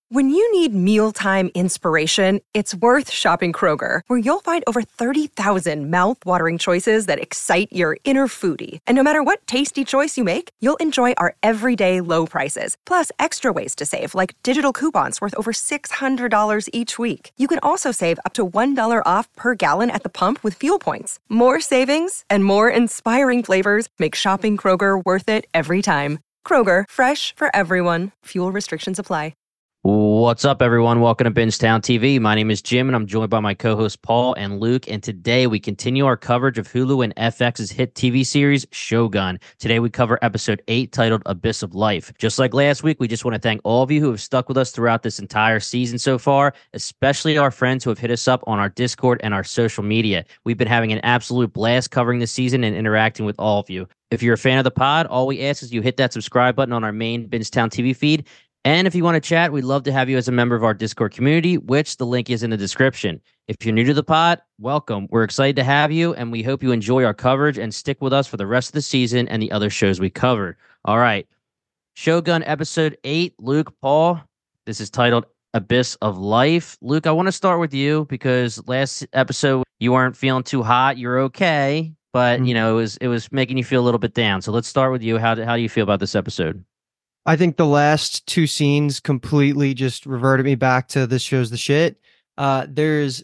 When you need mealtime inspiration, it's worth shopping Kroger, where you'll find over 30,000 mouth-watering choices that excite your inner foodie. And no matter what tasty choice you make, you'll enjoy our everyday low prices, plus extra ways to save, like digital coupons worth over $600 each week. You can also save up to $1 off per gallon at the pump with fuel points. More savings and more inspiring flavors make shopping Kroger worth it every time. Kroger, fresh for everyone. Fuel restrictions apply. What's up, everyone? Welcome to Bingetown TV. My name is Jim, and I'm joined by my co-hosts Paul and Luke. And today we continue our coverage of Hulu and FX's hit TV series, Shogun. Today we cover episode 8, titled Abyss of Life. Just like last week, we just want to thank all of you who have stuck with us throughout this entire season so far, especially our friends who have hit us up on our Discord and our social media. We've been having an absolute blast covering this season and interacting with all of you. If you're a fan of the pod, all we ask is you hit that subscribe button on our main Bingetown TV feed. And if you want to chat, we'd love to have you as a member of our Discord community, which the link is in the description. If you're new to the pod, welcome. We're excited to have you, and we hope you enjoy our coverage and stick with us for the rest of the season and the other shows we covered. All right. Shogun episode 8, Luke, Paul. This is titled Abyss of Life. Luke, I want to start with you because last episode you weren't feeling too hot. You're okay, but you know it was making you feel a little bit down. So let's start with you. How do you feel about this episode? I think the last two scenes completely just reverted me back to this show's the shit. There's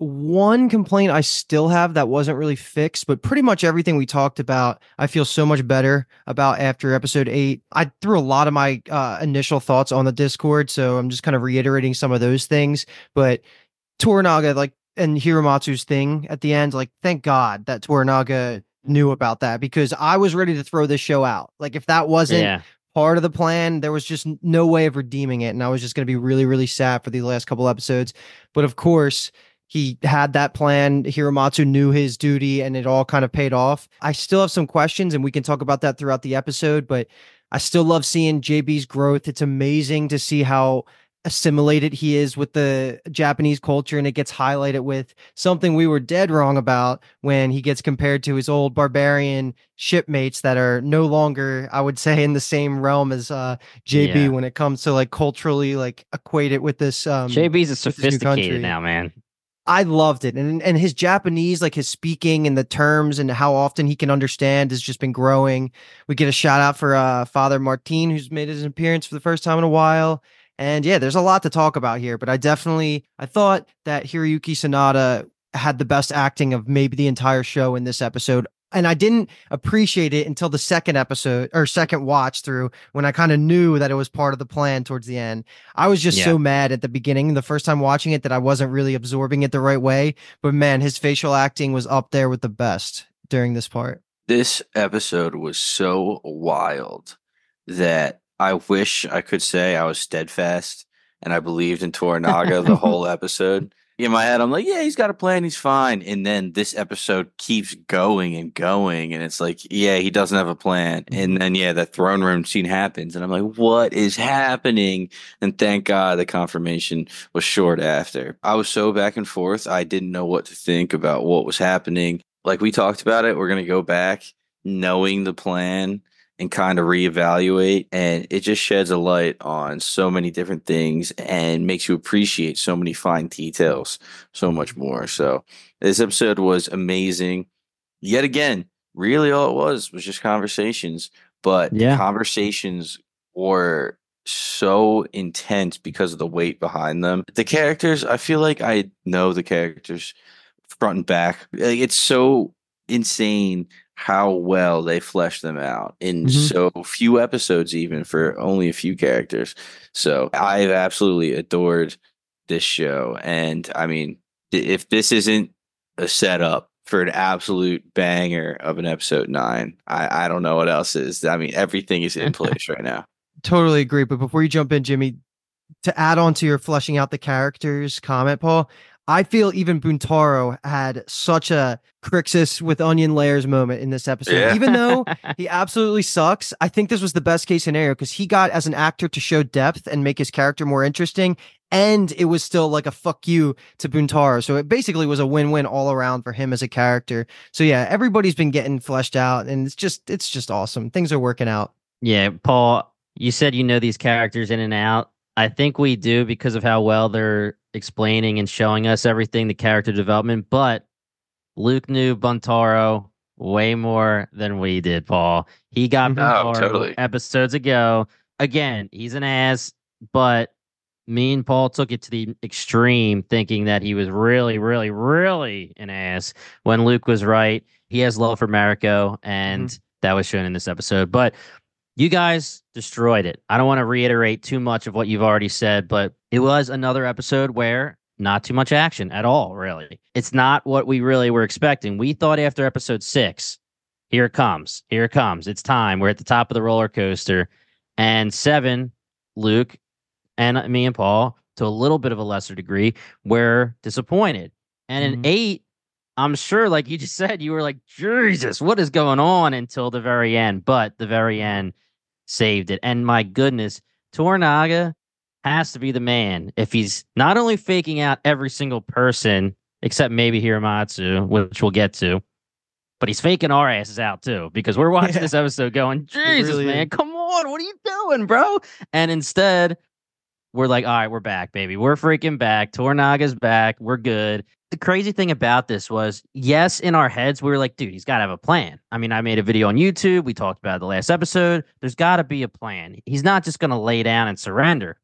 one complaint I still have that wasn't really fixed, but pretty much everything we talked about, I feel so much better about after episode 8. I threw a lot of my initial thoughts on the Discord, so I'm just kind of reiterating some of those things. But Toranaga, and Hiromatsu's thing at the end, thank God that Toranaga knew about that, because I was ready to throw this show out. If that wasn't part of the plan, there was just no way of redeeming it, and I was just going to be really, really sad for the last couple episodes. But of course, he had that plan. Hiromatsu knew his duty, and it all kind of paid off. I still have some questions, and we can talk about that throughout the episode, but I still love seeing JB's growth. It's amazing to see how assimilated he is with the Japanese culture, and it gets highlighted with something we were dead wrong about when he gets compared to his old barbarian shipmates that are no longer, I would say, in the same realm as JB when it comes to culturally equate it with this. JB's a sophisticated now, man. I loved it. And his Japanese, his speaking and the terms and how often he can understand has just been growing. We get a shout out for Father Martin, who's made his appearance for the first time in a while. And yeah, there's a lot to talk about here, but I thought that Hiroyuki Sanada had the best acting of maybe the entire show in this episode. And I didn't appreciate it until the second episode or second watch through, when I kind of knew that it was part of the plan towards the end. I was just so mad at the beginning, the first time watching it, that I wasn't really absorbing it the right way. But man, his facial acting was up there with the best during this part. This episode was so wild that I wish I could say I was steadfast and I believed in Toranaga the whole episode. In my head, I'm like, yeah, he's got a plan, he's fine. And then this episode keeps going and going, and it's he doesn't have a plan. And then that throne room scene happens, and I'm like, what is happening? And thank God the confirmation was short after. I was so back and forth. I didn't know what to think about what was happening. We talked about it, we're gonna go back knowing the plan and kind of reevaluate, and it just sheds a light on so many different things and makes you appreciate so many fine details so much more. So this episode was amazing. Yet again, really all it was just conversations, but the conversations were so intense because of the weight behind them. The characters, I feel like I know the characters front and back. It's so insane how well they flesh them out in so few episodes, even for only a few characters. So I've absolutely adored this show. And I mean, if this isn't a setup for an absolute banger of an episode 9, I don't know what else is. I mean, everything is in place right now. Totally agree. But before you jump in, Jimmy, to add on to your fleshing out the characters comment, Paul, I feel even Buntaro had such a Crixus with onion layers moment in this episode. Yeah. Even though he absolutely sucks, I think this was the best case scenario because he got, as an actor, to show depth and make his character more interesting. And it was still like a fuck you to Buntaro. So it basically was a win-win all around for him as a character. So yeah, everybody's been getting fleshed out and it's just awesome. Things are working out. Yeah, Paul, you said you know these characters in and out. I think we do because of how well they're explaining and showing us everything, the character development. But Luke knew Buntaro way more than we did, Paul. He got Mhm. Oh, Buntaro totally. episodes ago. Again, he's an ass, but me and Paul took it to the extreme, thinking that he was really, really, really an ass when Luke was right. He has love for Mariko, and that was shown in this episode. But you guys destroyed it. I don't want to reiterate too much of what you've already said, but it was another episode where not too much action at all, really. It's not what we really were expecting. We thought after episode 6, here it comes. Here it comes. It's time. We're at the top of the roller coaster. And 7, Luke and me and Paul, to a little bit of a lesser degree, were disappointed. And in 8, I'm sure, like you just said, you were like, Jesus, what is going on until the very end? But the very end saved it. And my goodness, Tornaga has to be the man if he's not only faking out every single person, except maybe Hiramatsu, which we'll get to, but he's faking our asses out too, because we're watching this episode going, Jesus, really man, is. come on, what are you doing, bro? And instead, we're like, all right, we're back, baby. We're freaking back. Tornaga's back. We're good. The crazy thing about this was, yes, in our heads, we were like, dude, he's got to have a plan. I mean, I made a video on YouTube. We talked about it the last episode. There's got to be a plan. He's not just going to lay down and surrender.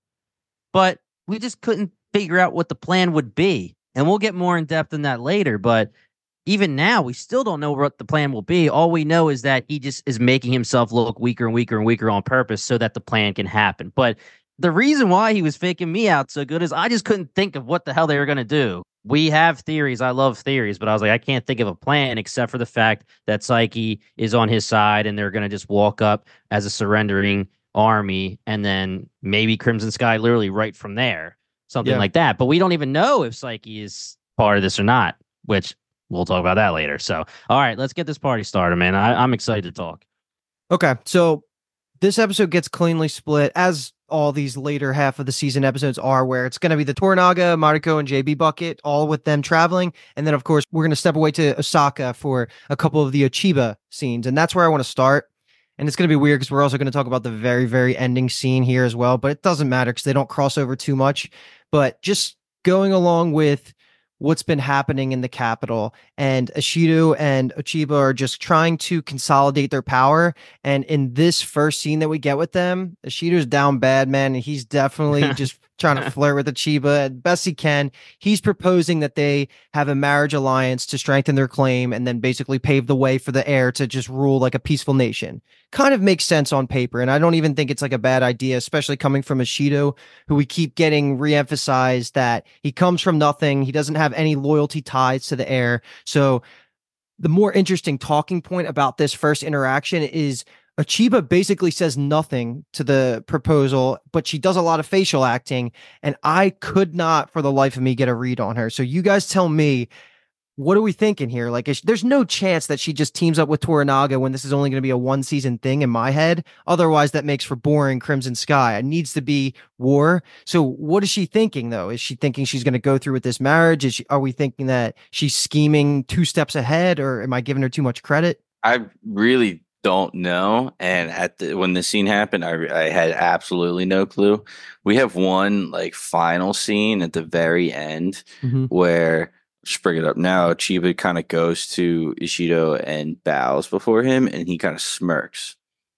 But we just couldn't figure out what the plan would be. And we'll get more in depth in that later. But even now, we still don't know what the plan will be. All we know is that he just is making himself look weaker and weaker and weaker on purpose so that the plan can happen. But the reason why he was faking me out so good is I just couldn't think of what the hell they were going to do. We have theories. I love theories, but I was like, I can't think of a plan except for the fact that Psyche is on his side and they're going to just walk up as a surrendering army and then maybe Crimson Sky literally right from there, something like that. But we don't even know if Psyche is part of this or not, which we'll talk about that later. So, all right, let's get this party started, man. I'm excited to talk. Okay, so this episode gets cleanly split, as all these later half of the season episodes are, where it's going to be the Toranaga, Mariko, and JB bucket, all with them traveling. And then, of course, we're going to step away to Osaka for a couple of the Ochiba scenes. And that's where I want to start. And it's going to be weird because we're also going to talk about the very, very ending scene here as well. But it doesn't matter because they don't cross over too much. But just going along with what's been happening in the capital, and Ishido and Ochiba are just trying to consolidate their power. And in this first scene that we get with them, Ishido's down bad, man, and he's definitely just trying to flirt with Ochiba as best he can. He's proposing that they have a marriage alliance to strengthen their claim and then basically pave the way for the heir to just rule like a peaceful nation. Kind of makes sense on paper, and I don't even think it's like a bad idea, especially coming from Ishido, who we keep getting re-emphasized that he comes from nothing. He doesn't have any loyalty ties to the heir. So the more interesting talking point about this first interaction is Ochiba basically says nothing to the proposal, but she does a lot of facial acting, and I could not for the life of me get a read on her. So you guys tell me, what are we thinking here? Like, there's no chance that she just teams up with Toranaga when this is only going to be a 1-season thing in my head. Otherwise, that makes for boring Crimson Sky. It needs to be war. So what is she thinking, though? Is she thinking she's going to go through with this marriage? Are we thinking that she's scheming 2 steps ahead, or am I giving her too much credit? I really don't know. And when the scene happened, I had absolutely no clue. We have one like final scene at the very end where, just bring it up now, Chiba kind of goes to Ishido and bows before him, and he kind of smirks.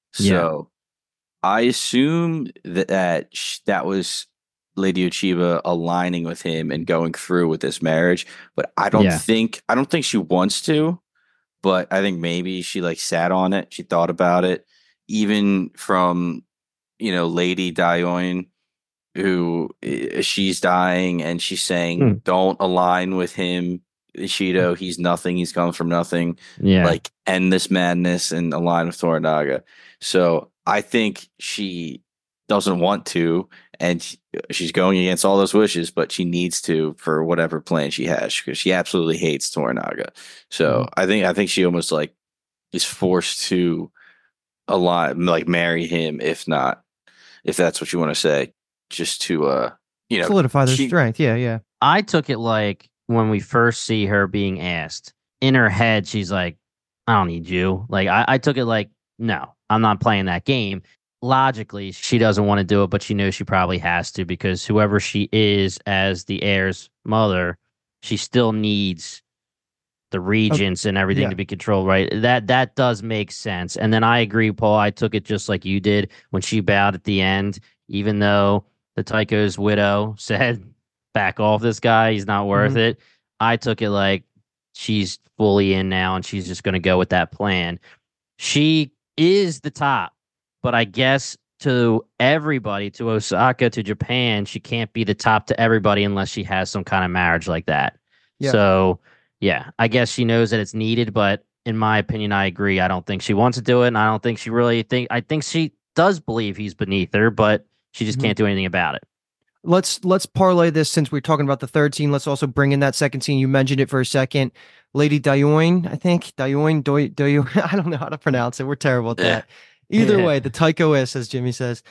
So I assume that was Lady Ochiba aligning with him and going through with this marriage, but I don't think she wants to. But I think maybe she like sat on it. She thought about it, even from Lady Daioin, who she's dying and she's saying, don't align with him, Ishido. He's nothing. He's come from nothing. Like, end this madness and align with Toranaga. So I think she doesn't want to, and she's going against all those wishes, but she needs to for whatever plan she has, because she absolutely hates Toranaga. So I think she almost like is forced to like marry him, if that's what you want to say, just to solidify their strength. Yeah. I took it like when we first see her being asked, in her head, she's like, I don't need you. Like, I took it like, no, I'm not playing that game. logically, she doesn't want to do it, but she knows she probably has to because whoever she is as the heir's mother, she still needs the regents and everything yeah. to be controlled, right? That does make sense. And then I agree, Paul. I took it just like you did when she bowed at the end, even though the Tycho's widow said, "Back off, this guy. He's not worth it." I took it like she's fully in now, and she's just going to go with that plan. She is the top, but I guess to everybody, to Osaka, to Japan, she can't be the top to everybody unless she has some kind of marriage like that. Yeah. So, yeah, I guess she knows that it's needed, but in my opinion, I agree. I don't think she wants to do it, and I don't think she really I think she does believe he's beneath her, but she just can't do anything about it. Let's parlay this since we're talking about the third scene. Let's also bring in that second scene. You mentioned it for a second. Lady Dayoin, I think. Dayoin, I don't know how to pronounce it. We're terrible at that. Either way, the Taikoist, as Jimmy says,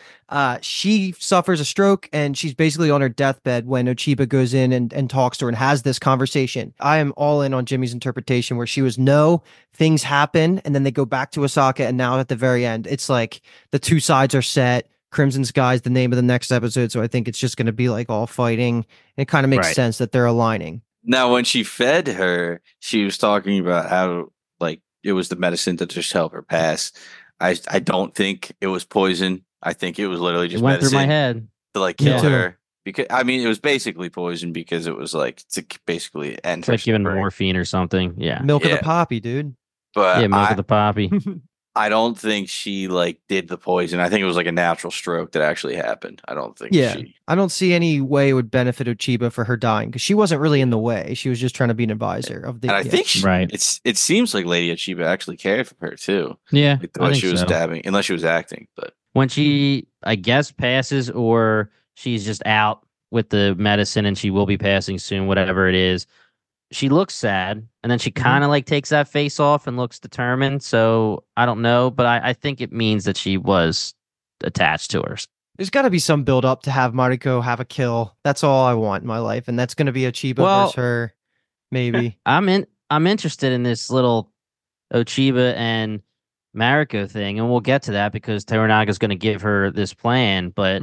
she suffers a stroke and she's basically on her deathbed when Ochiba goes in and talks to her and has this conversation. I am all in on Jimmy's interpretation where she was, no, things happen and then they go back to Osaka, and now at the very end, it's like the two sides are set. Crimson Sky is the name of the next episode, so I think it's just going to be like all fighting. It kind of makes sense that they're aligning. Now, when she fed her, she was talking about how like it was the medicine to just help her pass. I don't think it was poison. I think it was literally just went medicine through my head to like kill her. Because I mean, it was basically poison because it was like to basically end her. Like giving morphine or something. Yeah, milk of the poppy, dude. But milk of the poppy. I don't think she like did the poison. I think it was like a natural stroke that actually happened. I don't think. I don't see any way it would benefit Ochiba for her dying because she wasn't really in the way. She was just trying to be an advisor of the. And I think it seems like Lady Ochiba actually cared for her too. Yeah, like the way she was stabbing, unless she was acting. But when she, I guess, passes or she's just out with the medicine and she will be passing soon, whatever it is. She looks sad, and then she kind of like takes that face off and looks determined. So I don't know, but I think it means that she was attached to her. There's got to be some build up to have Mariko have a kill. That's all I want in my life, and that's going to be Ochiba versus her. Maybe I'm interested in this little Ochiba and Mariko thing, and we'll get to that because Toranaga is going to give her this plan. But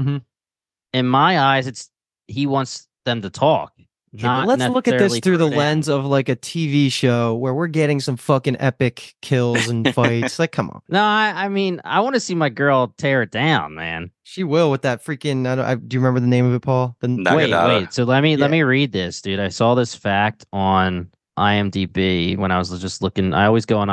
in my eyes, he wants them to talk. Let's look at this through the lens of like a TV show where we're getting some fucking epic kills and fights. Like, come on. No, I mean, I want to see my girl tear it down, man. She will with that freaking. Do you remember the name of it, Paul? Wait. So let me read this, dude. I saw this fact on IMDb when I was just looking. I always go on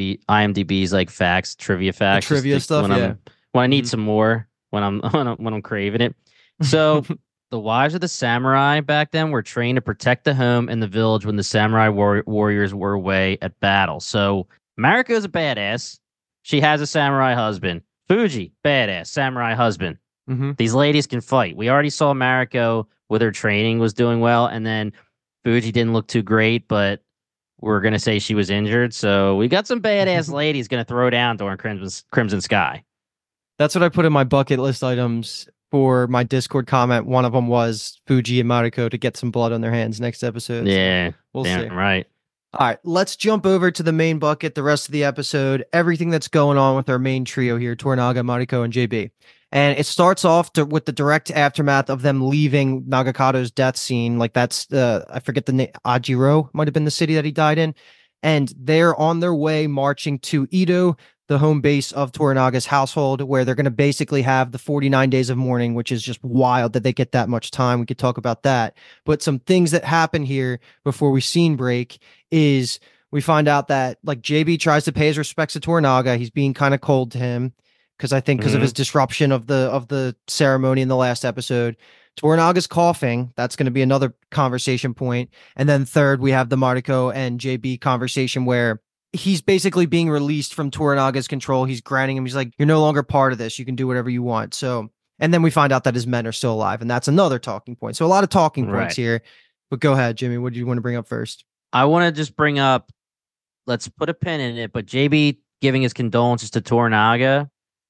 IMDb's like facts, trivia facts, trivia stuff. When I need some more when I'm craving it. So. The wives of the samurai back then were trained to protect the home and the village when the samurai warriors were away at battle. So Mariko's a badass. She has a samurai husband. Fuji, badass, samurai husband. These ladies can fight. We already saw Mariko with her training was doing well, and then Fuji didn't look too great, but we're going to say she was injured. So we got some badass ladies going to throw down during Crimson Sky. That's what I put in my bucket list items. For my Discord comment, one of them was Fuji and Mariko to get some blood on their hands next episode. Yeah, so we'll see. Right. All right, let's jump over to the main bucket, the rest of the episode, everything that's going on with our main trio here, Toranaga, Mariko, and JB. And it starts off with the direct aftermath of them leaving Nagakato's death scene. Like that's, I forget the name, Ajiro might have been the city that he died in. And they're on their way marching to Edo, the home base of Toranaga's household, where they're going to basically have the 49 days of mourning, which is just wild that they get that much time. We could talk about that. But some things that happen here before we scene break is we find out that like JB tries to pay his respects to Toranaga. He's being kind of cold to him because I think because of his disruption of the ceremony in the last episode. Toranaga's coughing. That's going to be another conversation point. And then third, we have the Mariko and JB conversation where he's basically being released from Toranaga's control. He's grinding him. He's like, you're no longer part of this. You can do whatever you want. So, and then we find out that his men are still alive. And that's another talking point. So a lot of talking points here. But go ahead, Jimmy. What do you want to bring up first? I want to just bring up, let's put a pin in it, but JB giving his condolences to Toranaga.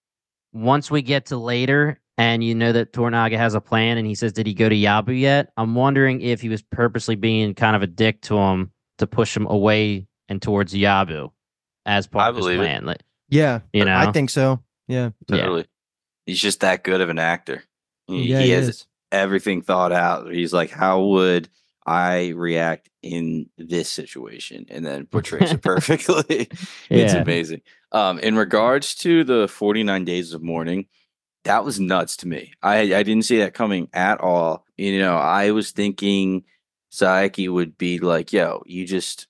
Once we get to later, and you know that Toranaga has a plan, and he says, did he go to Yabu yet? I'm wondering if he was purposely being kind of a dick to him to push him away and towards Yabu as part of his plan. Yeah, you know, I think so. Yeah, totally. He's just that good of an actor. Yeah, He he has is. everything thought out. He's like, how would I react in this situation? And then portrays it perfectly. It's Yeah. amazing. In regards to the 49 Days of Mourning, that was nuts to me. I didn't see that coming at all. I was thinking Saiki would be like, yo, you just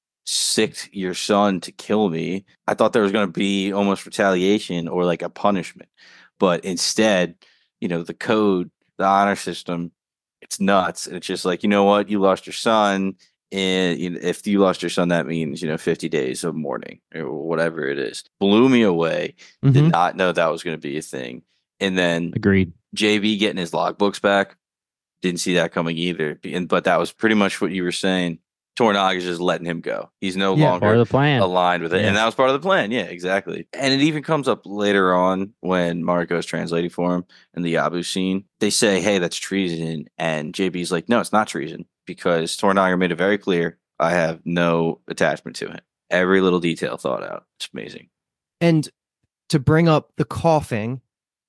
sicked your son to kill me. I thought there was going to be almost retaliation or like a punishment. But instead, the code, the honor system, it's nuts. And it's just like, you know what? You lost your son. And if you lost your son, that means, 50 days of mourning or whatever it is. Blew me away. Did Mhm. not know that was going to be a thing. And then Agreed. JB getting his logbooks back. Didn't see that coming either. But that was pretty much what you were saying. Tornag is just letting him go. He's no Yeah. Part longer of the plan. aligned with it. Yeah. And that was part of the plan. Yeah, exactly. And it even comes up later on when Marco is translating for him in the Yabu scene. They say, hey, that's treason. And JB's like, no, it's not treason because Tornaga made it very clear I have no attachment to him. Every little detail thought out. It's amazing. And to bring up the coughing,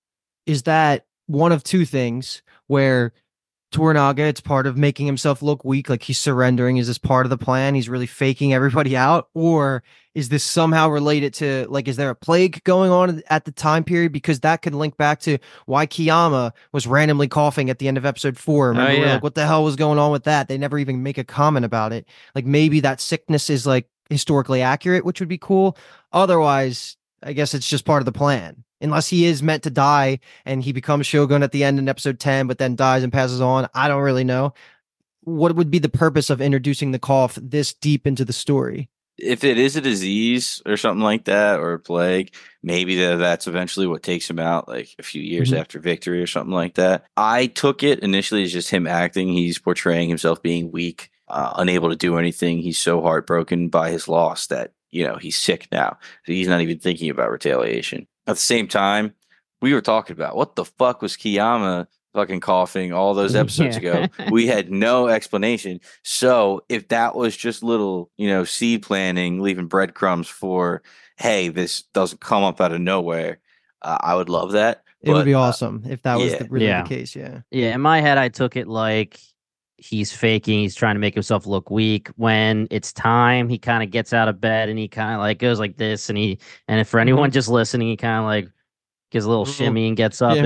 is that one of two things where Tornaga, it's part of making himself look weak, like he's surrendering. Is this part of the plan? He's really faking everybody out? Or is this somehow related to, like, is there a plague going on at the time period? Because that could link back to why Kiyama was randomly coughing at the end of episode 4. Remember, we're yeah. like, what the hell was going on with that? They never even make a comment about it. Like, maybe that sickness is like historically accurate, which would be cool. Otherwise, I guess it's just part of the plan. Unless he is meant to die and he becomes Shogun at the end in episode 10, but then dies and passes on. I don't really know. What would be the purpose of introducing the cough this deep into the story? If it is a disease or something like that, or a plague, maybe that's eventually what takes him out, like a few years Mhm. after victory or something like that. I took it initially as just him acting. He's portraying himself being weak, unable to do anything. He's so heartbroken by his loss that, he's sick now. So he's not even thinking about retaliation. At the same time, we were talking about what the fuck was Kiyama fucking coughing all those episodes ago. We had no explanation. So if that was just little, seed planting, leaving breadcrumbs for, hey, this doesn't come up out of nowhere, I would love that. It would But, be awesome if that was yeah. really Yeah. the case. Yeah. Yeah, in my head, I took it like he's faking. He's trying to make himself look weak. When it's time, he kind of gets out of bed and he kind of like goes like this. And if for anyone just listening, he kind of like gives a little shimmy and gets up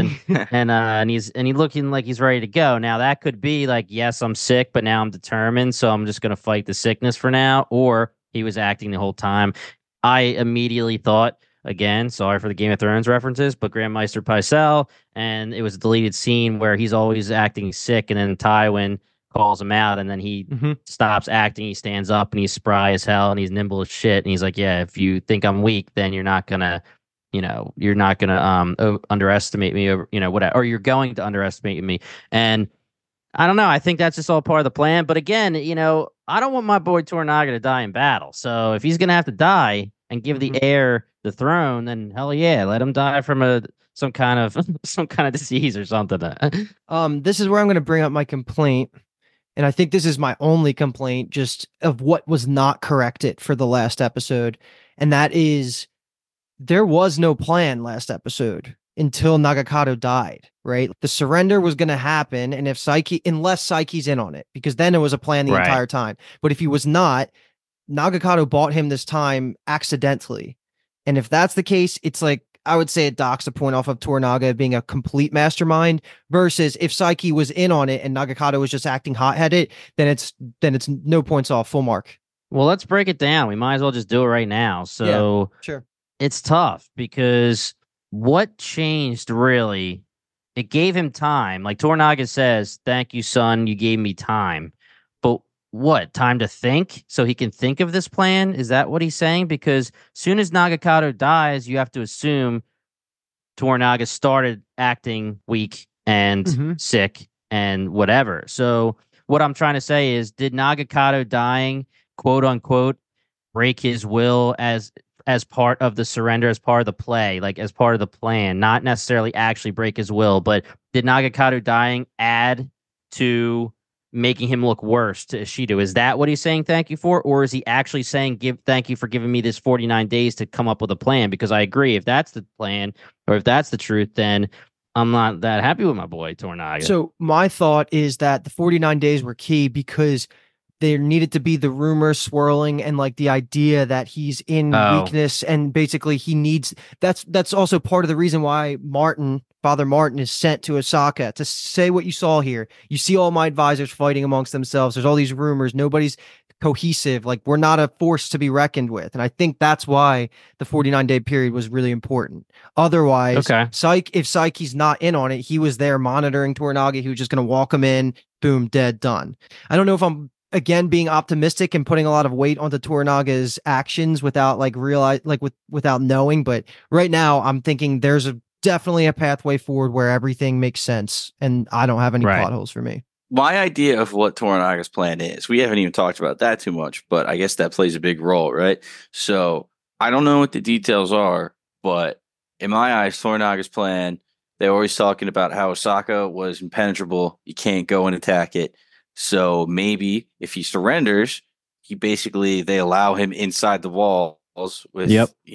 and he's looking like he's ready to go. Now that could be like, yes, I'm sick, but now I'm determined, so I'm just gonna fight the sickness for now. Or he was acting the whole time. I immediately thought, again, sorry for the Game of Thrones references, but Grandmeister Pycelle, and it was a deleted scene where he's always acting sick, and then Tywin calls him out, and then he stops acting. He stands up, and he's spry as hell, and he's nimble as shit, and he's like, "Yeah, if you think I'm weak, then you're not gonna." You're not gonna underestimate me, or whatever, or you're going to underestimate me. And I don't know. I think that's just all part of the plan. But again, I don't want my boy Tornaga to die in battle. So if he's gonna have to die and give the heir the throne, then hell yeah, let him die from some kind of disease or something. This is where I'm going to bring up my complaint. And I think this is my only complaint just of what was not corrected for the last episode. And that is, there was no plan last episode until Nagakado died, right? The surrender was going to happen. And unless Psyche's in on it, because then it was a plan the entire time. But if he was not, Nagakado bought him this time accidentally. And if that's the case, it's like, I would say it docks a point off of Tornaga being a complete mastermind versus if Psyche was in on it and Nagakado was just acting hot-headed, then it's no points off, full mark. Well, let's break it down. We might as well just do it right now. So yeah, sure. It's tough because what changed really? It gave him time. Like Tornaga says, "Thank you, son. You gave me time." But what? Time to think so he can think of this plan? Is that what he's saying? Because soon as Nagakado dies, you have to assume Tornaga started acting weak and sick and whatever. So what I'm trying to say is, did Nagakado dying, quote unquote, break his will as part of the surrender, as part of the play, like as part of the plan, not necessarily actually break his will, but did Nagakado dying add to making him look worse to Ishido. Is that what he's saying thank you for? Or is he actually saying thank you for giving me this 49 days to come up with a plan? Because I agree, if that's the plan or if that's the truth, then I'm not that happy with my boy Toranaga. So my thought is that the 49 days were key because there needed to be the rumor swirling and like the idea that he's in weakness, and basically he needs that's also part of the reason why Father Martin is sent to Osaka to say what you saw here. You see all my advisors fighting amongst themselves. There's all these rumors. Nobody's cohesive. Like, we're not a force to be reckoned with. And I think that's why the 49-day period was really important. Otherwise, if Psyche's not in on it, he was there monitoring Toranaga. He was just going to walk him in, boom, dead, done. I don't know if I'm again being optimistic and putting a lot of weight onto Toranaga's actions without without knowing, but right now I'm thinking there's definitely a pathway forward where everything makes sense, and I don't have any plot holes for me. My idea of what Toranaga's plan is, we haven't even talked about that too much, but I guess that plays a big role, right? So I don't know what the details are, but in my eyes, Toranaga's plan, they're always talking about how Osaka was impenetrable. You can't go and attack it. So maybe if he surrenders, they allow him inside the walls with,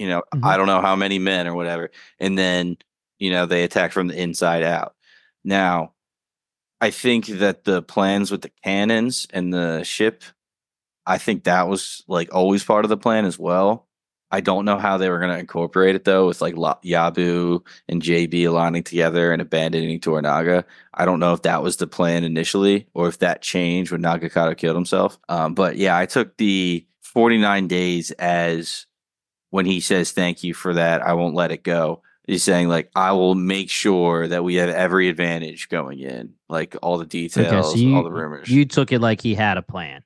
I don't know how many men or whatever. And then, they attack from the inside out. Now, I think that the plans with the cannons and the ship, I think that was like always part of the plan as well. I don't know how they were going to incorporate it though, with like Yabu and JB aligning together and abandoning Toranaga. I don't know if that was the plan initially or if that changed when Nagakado killed himself. But yeah, I took the 49 days as when he says thank you for that, I won't let it go. He's saying like, I will make sure that we have every advantage going in, like all the details, all the rumors. You took it like he had a plan.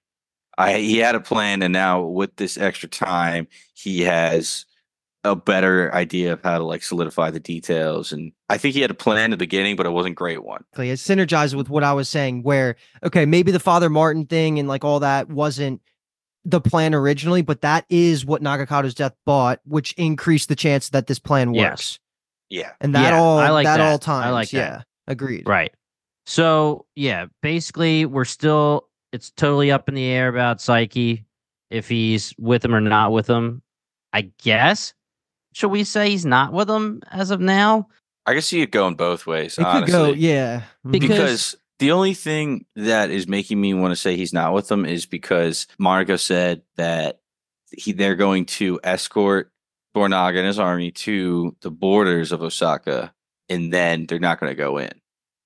He had a plan, and now with this extra time, he has a better idea of how to like solidify the details. And I think he had a plan in the beginning, but it wasn't a great one. It synergized with what I was saying, where, okay, maybe the Father Martin thing and like all that wasn't the plan originally, but that is what Nagakado's death bought, which increased the chance that this plan works. Yeah. And that all times. I like that. Yeah. Agreed. Right. So yeah, basically it's totally up in the air about Psyche, if he's with him or not with him. I guess. Should we say he's not with him as of now? I can see it going both ways, it honestly. Could go, yeah. Because the only thing that is making me want to say he's not with them is because Mariko said that they're going to escort Toranaga and his army to the borders of Osaka, and then they're not going to go in.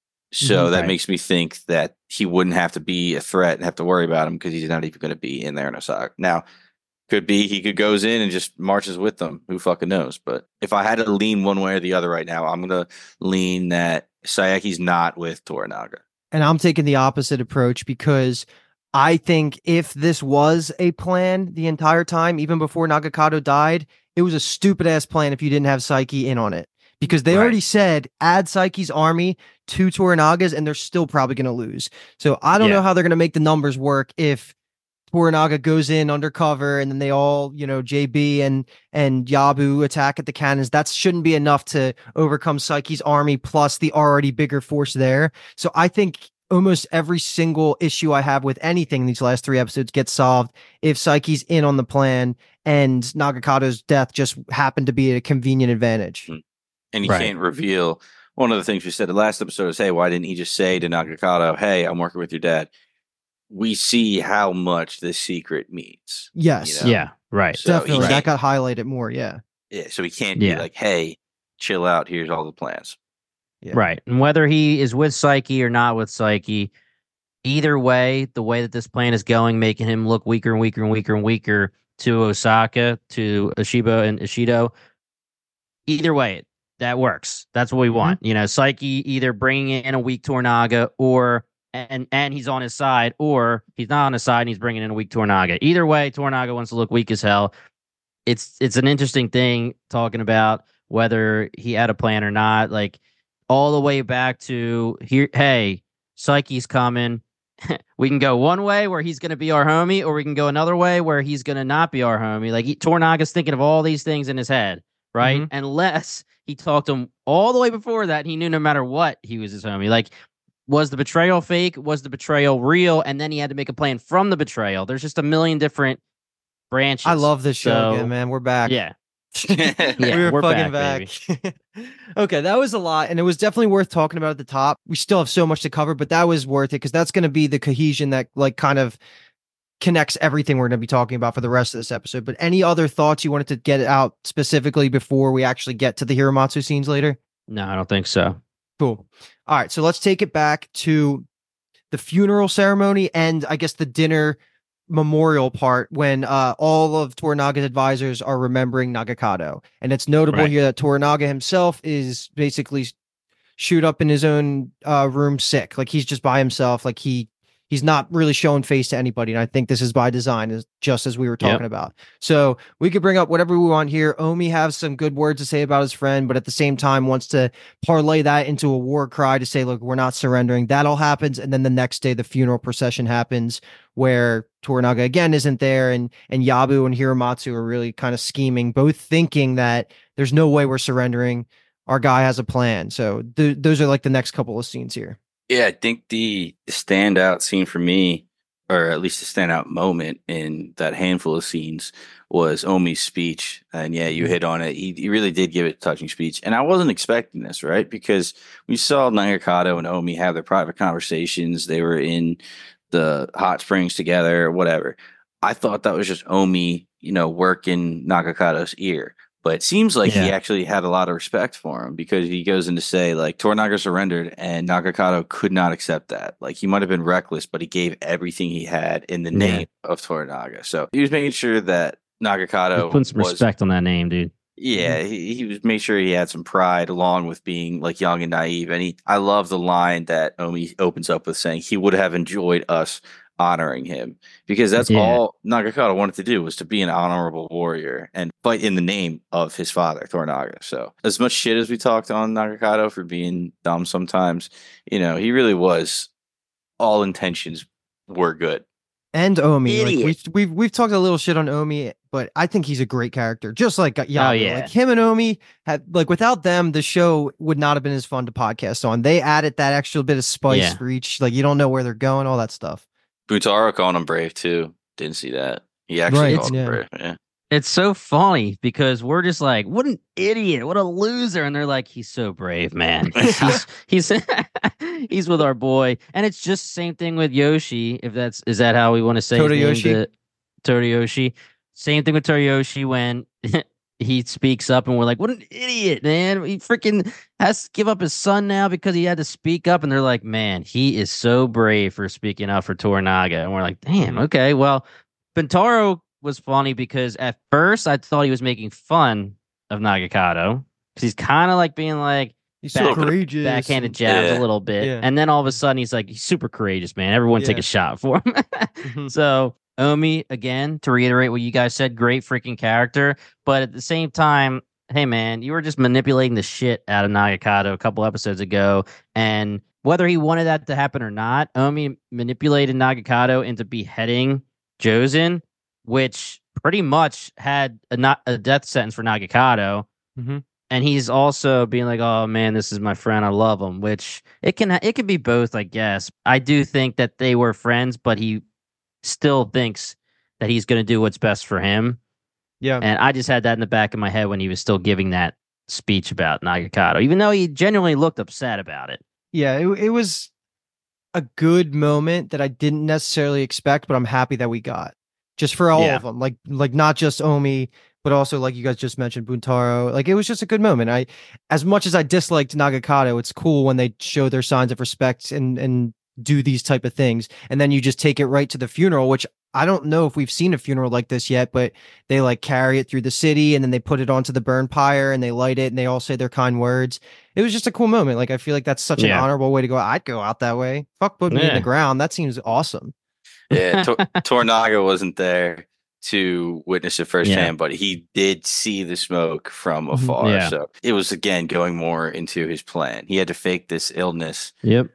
So that makes me think that he wouldn't have to be a threat and have to worry about him because he's not even going to be in there in Osaka. Now, could be he goes in and just marches with them. Who fucking knows? But if I had to lean one way or the other right now, I'm going to lean that Sayaki's not with Toranaga. And I'm taking the opposite approach because I think if this was a plan the entire time, even before Nagakado died, it was a stupid ass plan if you didn't have Psyche in on it. Because they already said add Psyche's army to Toranaga's and they're still probably going to lose. So I don't know how they're going to make the numbers work if Toranaga goes in undercover and then they all, JB and Yabu attack at the cannons. That shouldn't be enough to overcome Psyche's army plus the already bigger force there. So I think almost every single issue I have with anything in these last 3 episodes gets solved if Psyche's in on the plan and Nagakado's death just happened to be a convenient advantage. And you can't reveal. One of the things we said in the last episode is, hey, why didn't he just say to Nagakado, hey, I'm working with your dad? We see how much this secret means. Yes. Yeah, right. So definitely. That got highlighted more, yeah. Yeah, so he can't be like, hey, chill out, here's all the plans. Yeah. Right. And whether he is with Psyche or not with Psyche, either way, the way that this plan is going, making him look weaker and weaker and weaker and weaker to Osaka, to Ishiba and Ishido, either way, that works. That's what we want. Psyche either bringing in a weak Toranaga or and he's on his side, or he's not on his side and he's bringing in a weak Toranaga. Either way, Toranaga wants to look weak as hell. It's an interesting thing talking about whether he had a plan or not. Like all the way back to here. Hey, Psyche's coming. We can go one way where he's going to be our homie, or we can go another way where he's going to not be our homie. Like Toranaga's thinking of all these things in his head, right? Unless he talked to him all the way before that, he knew no matter what, he was his homie. Like, was the betrayal fake? Was the betrayal real? And then he had to make a plan from the betrayal. There's just a million different branches. I love this show again, man. We're back. Yeah. We're fucking back. Okay, that was a lot, and it was definitely worth talking about at the top. We still have so much to cover, but that was worth it because that's going to be the cohesion that like kind of connects everything we're going to be talking about for the rest of this episode. But any other thoughts you wanted to get out specifically before we actually get to the Hiramatsu scenes later? No, I don't think so. Cool. All right, so let's take it back to the funeral ceremony and I guess the dinner memorial part when all of Toranaga's advisors are remembering Nagakado. And it's notable here that Toranaga himself is basically shoot up in his own room sick. Like he's just by himself. Like he's not really showing face to anybody. And I think this is by design, just as we were talking about. So we could bring up whatever we want here. Omi has some good words to say about his friend, but at the same time wants to parlay that into a war cry to say, look, we're not surrendering. That all happens. And then the next day, the funeral procession happens where Toranaga again isn't there. And Yabu and Hiramatsu are really kind of scheming, both thinking that there's no way we're surrendering. Our guy has a plan. So those are like the next couple of scenes here. Yeah, I think the standout scene for me, or at least the standout moment in that handful of scenes, was Omi's speech. And yeah, you hit on it. He really did give it a touching speech. And I wasn't expecting this, right? Because we saw Nagakado and Omi have their private conversations. They were in the hot springs together, whatever. I thought that was just Omi, working Nagakado's ear. But it seems like he actually had a lot of respect for him because he goes in to say, like, Toranaga surrendered and Nagakado could not accept that. Like, he might have been reckless, but he gave everything he had in the name of Toranaga. So he was making sure that Nagakado putting some respect on that name, dude. Yeah, he was making sure he had some pride along with being like young and naive. And I love the line that Omi opens up with saying he would have enjoyed us honoring him, because that's all Nagakado wanted to do, was to be an honorable warrior and fight in the name of his father, Toranaga. So as much shit as we talked on Nagakado for being dumb sometimes, he really was, all intentions were good. And Omi, like we've talked a little shit on Omi, but I think he's a great character, just like Yabu. Like him and Omi had, like, without them, the show would not have been as fun to podcast on. They added that extra bit of spice for each. Like, you don't know where they're going, all that stuff. Buntaro calling him brave too. Didn't see that. He actually called him brave. Yeah. It's so funny because we're just like, what an idiot, what a loser, and they're like, he's so brave, man. he's he's with our boy, and it's just the same thing with Yoshi. Is that how we want to say Toriyoshi? Toriyoshi. Same thing with Toriyoshi when he speaks up, and we're like, what an idiot, man. He freaking has to give up his son now because he had to speak up. And they're like, man, he is so brave for speaking up for Toranaga. And we're like, damn, okay. Well, Bintaro was funny because at first I thought he was making fun of Nagakado because he's kind of like being like, he's so courageous, backhanded jabs a little bit. Yeah. And then all of a sudden he's like, he's super courageous, man. Everyone take a shot for him. So Omi, again, to reiterate what you guys said, great freaking character. But at the same time, hey, man, you were just manipulating the shit out of Nagakado a couple episodes ago. And whether he wanted that to happen or not, Omi manipulated Nagakado into beheading Jozen, which pretty much had a death sentence for Nagakado. Mm-hmm. And he's also being like, oh, man, this is my friend. I love him, which it can be both, I guess. I do think that they were friends, but he still thinks that he's going to do what's best for him. Yeah. And I just had that in the back of my head when he was still giving that speech about Nagakado, even though he genuinely looked upset about it. Yeah, it was a good moment that I didn't necessarily expect, but I'm happy that we got just for all of them. Like not just Omi, but also, like you guys just mentioned, Buntaro. Like, it was just a good moment. As much as I disliked Nagakado, it's cool when they show their signs of respect and do these type of things, and then you just take it right to the funeral, which I don't know if we've seen a funeral like this yet, but they like carry it through the city and then they put it onto the burn pyre and they light it and they all say their kind words. It was just a cool moment. Like, I feel like that's such an honorable way to go. I'd go out that way. Fuck put me in the ground. That seems awesome. Yeah, Toranaga wasn't there to witness it firsthand, but he did see the smoke from afar. Yeah. So it was, again, going more into his plan. He had to fake this illness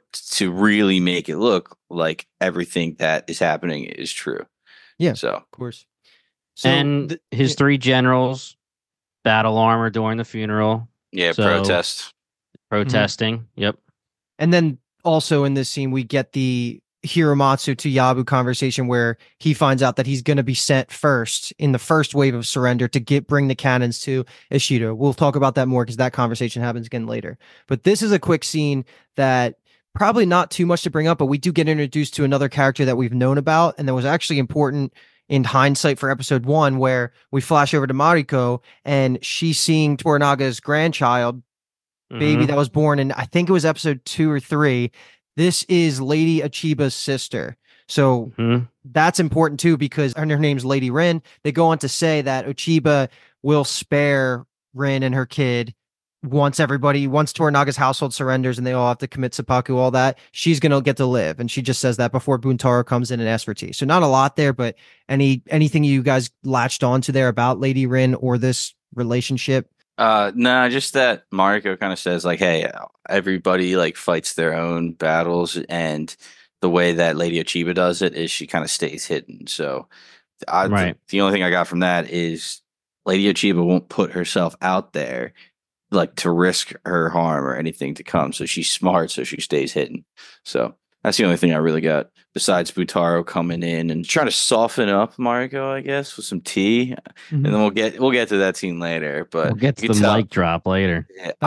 to really make it look like everything that is happening is true. Yeah, so of course. So and his three generals, battle armor during the funeral. Yeah, protesting. Yep. And then also in this scene, we get the Hiromatsu to Yabu conversation where he finds out that he's going to be sent first in the first wave of surrender to bring the cannons to Ishido. We'll talk about that more because that conversation happens again later. But this is a quick scene that probably not too much to bring up, but we do get introduced to another character that we've known about and that was actually important in hindsight for episode 1, where we flash over to Mariko and she's seeing Toranaga's grandchild, baby that was born in, I think it was episode 2 or 3. This is Lady Achiba's sister. So that's important too, because her name's Lady Rin. They go on to say that Achiba will spare Rin and her kid once Toranaga's household surrenders and they all have to commit seppuku, all that, she's going to get to live. And she just says that before Buntaro comes in and asks for tea. So not a lot there, but anything you guys latched onto there about Lady Rin or this relationship? No, just that Mariko kind of says like, hey, everybody like fights their own battles, and the way that Lady Achiba does it is she kind of stays hidden. So the only thing I got from that is Lady Achiba won't put herself out there like to risk her harm or anything to come. So she's smart, so she stays hidden. So that's the only thing I really got, besides Butaro coming in and trying to soften up Mariko, I guess, with some tea. And then we'll get to that scene later. But we'll get to the mic drop later.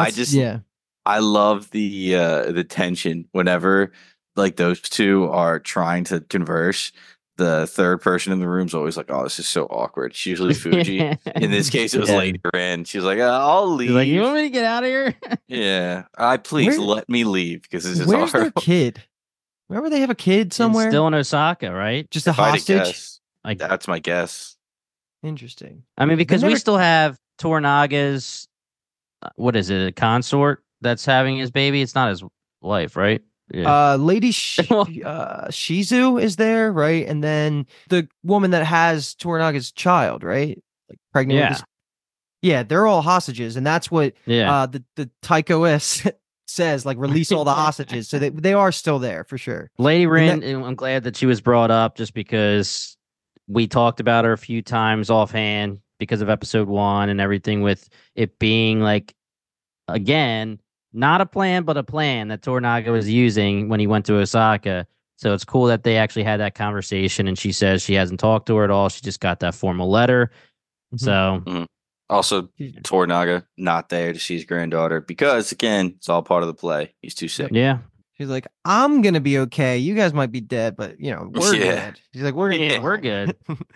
I love the tension whenever like those two are trying to converse. The third person in the room is always like, "Oh, this is so awkward." It's usually Fuji. In this case, it was Lady Rin. She's like, "I'll leave." She's like, "You want me to get out of here?" Yeah, please let me leave because this is where's horrible. Their kid? Remember, they have a kid somewhere. It's still in Osaka, right? Just a hostage. That's my guess. Interesting. I mean, because we still have Toranaga's, what is it, a consort that's having his baby? It's not his wife, right? Yeah. Lady Shizu is there, right? And then the woman that has Toranaga's child, right? Like pregnant with this. Yeah, they're all hostages, and that's what the Taiko S says, like, release all the hostages. So they are still there for sure. Lady Rin, I'm glad that she was brought up just because we talked about her a few times offhand because of episode 1 and everything, with it being like, again, not a plan, but a plan that Toranaga was using when he went to Osaka. So it's cool that they actually had that conversation, and she says she hasn't talked to her at all. She just got that formal letter. So also Toranaga not there to see his granddaughter because, again, it's all part of the play. He's too sick. Yeah. She's like, I'm going to be okay. You guys might be dead, but, we're good. She's like, we're good.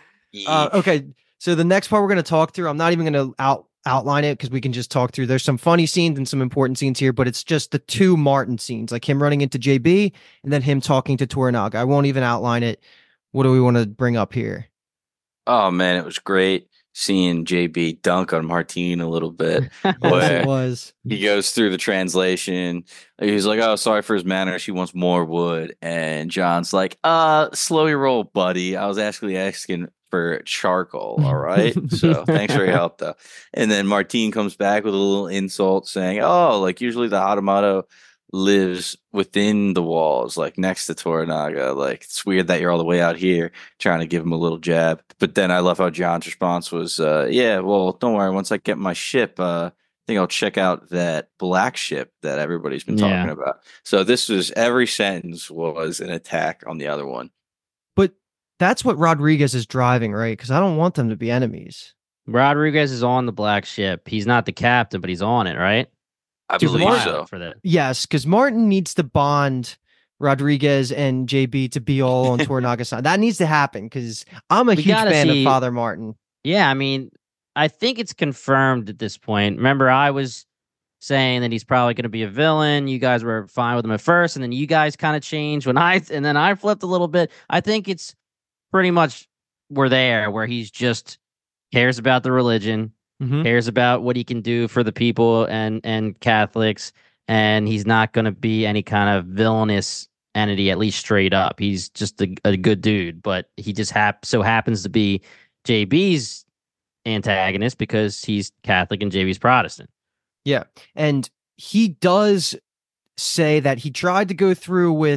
Okay. So the next part we're going to talk through, I'm not even going to outline it because we can just talk through. There's some funny scenes and some important scenes here, but it's just the 2 Martin scenes, like him running into JB and then him talking to Toranaga. I won't even outline it. What do we want to bring up here? Oh man, it was great seeing JB dunk on Martine a little bit. Yes, it was. He goes through the translation. He's like, "Oh, sorry for his manners. She wants more wood." And John's like, slow your roll, buddy. I was actually asking for charcoal, all right? So thanks for your help, though. And then Martine comes back with a little insult saying, "Oh, like usually the Hatamoto lives within the walls, like next to Toranaga. Like it's weird that you're all the way out here trying to give him a little jab." But then I love how John's response was, "Yeah, well, don't worry. Once I get my ship, I think I'll check out that black ship that everybody's been talking about." So every sentence was an attack on the other one. But that's what Rodriguez is driving, right? Because I don't want them to be enemies. Rodriguez is on the black ship. He's not the captain, but he's on it, right? I believe so. For that. Yes, because Martin needs to bond Rodriguez and JB to be all on Toranaga's side. That needs to happen because I'm a huge fan of Father Martin. Yeah, I mean, I think it's confirmed at this point. Remember, I was saying that he's probably going to be a villain. You guys were fine with him at first, and then you guys kind of changed and then I flipped a little bit. I think it's pretty much we're there where he's just cares about the religion. Cares about what he can do for the people and Catholics, and he's not going to be any kind of villainous entity, at least straight up. He's just a good dude, but he just so happens to be JB's antagonist because he's Catholic and JB's Protestant. Yeah, and he does say that he tried to go through with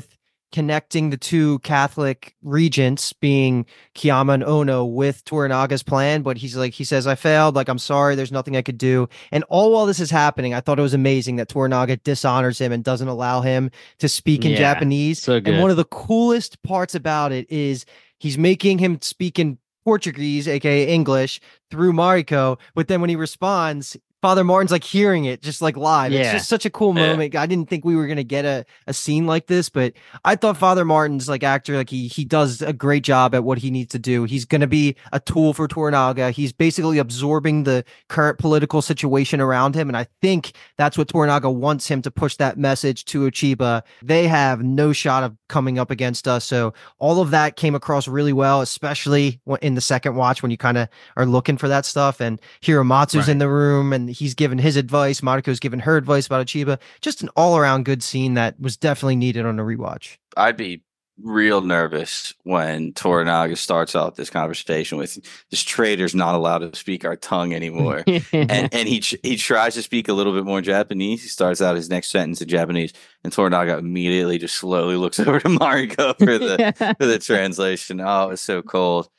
connecting the two Catholic regents, being Kiyama and Ono, with Toranaga's plan. But he says, I failed. Like, I'm sorry. There's nothing I could do. And all while this is happening, I thought it was amazing that Toranaga dishonors him and doesn't allow him to speak in Japanese. So good. And one of the coolest parts about it is he's making him speak in Portuguese, aka English, through Mariko. But then when he responds, Father Martin's like hearing it just like live. It's just such a cool moment. I didn't think we were gonna get a scene like this, but I thought Father Martin's like actor, like he does a great job at what he needs to do. He's gonna be a tool for Toranaga. He's basically absorbing the current political situation around him, and I think that's what Toranaga wants him to push that message to Uchiba. They have no shot of coming up against us, so all of that came across really well, especially in the second watch when you kind of are looking for that stuff. And Hiramatsu's in the room, and he's given his advice. Mariko's given her advice about Uchiba. Just an all-around good scene that was definitely needed on a rewatch. I'd be real nervous when Toranaga starts off this conversation with this traitor's not allowed to speak our tongue anymore. and he tries to speak a little bit more Japanese. He starts out his next sentence in Japanese, and Toranaga immediately just slowly looks over to Mariko for the translation. Oh, it's so cold.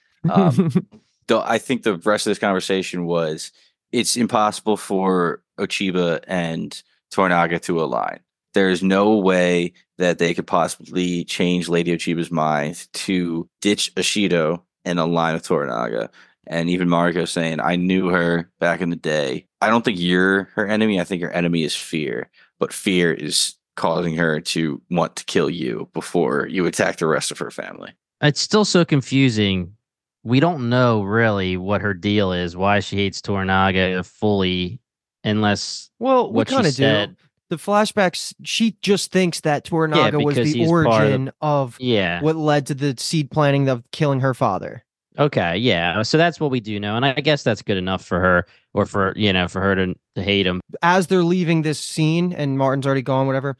Though I think the rest of this conversation was, it's impossible for Uchiba and Toranaga to align. There's no way that they could possibly change Lady Uchiba's mind to ditch Ashido and align with Toranaga. And even Mariko saying, I knew her back in the day. I don't think you're her enemy. I think her enemy is fear. But fear is causing her to want to kill you before you attack the rest of her family. It's still so confusing. We don't know really what her deal is, why she hates Toranaga fully, unless we kind of do. The flashbacks, she just thinks that Toranaga was the origin of what led to the seed planting of killing her father. Okay, yeah. So that's what we do know, and I guess that's good enough for her, or for her to hate him. As they're leaving this scene, and Martin's already gone, whatever,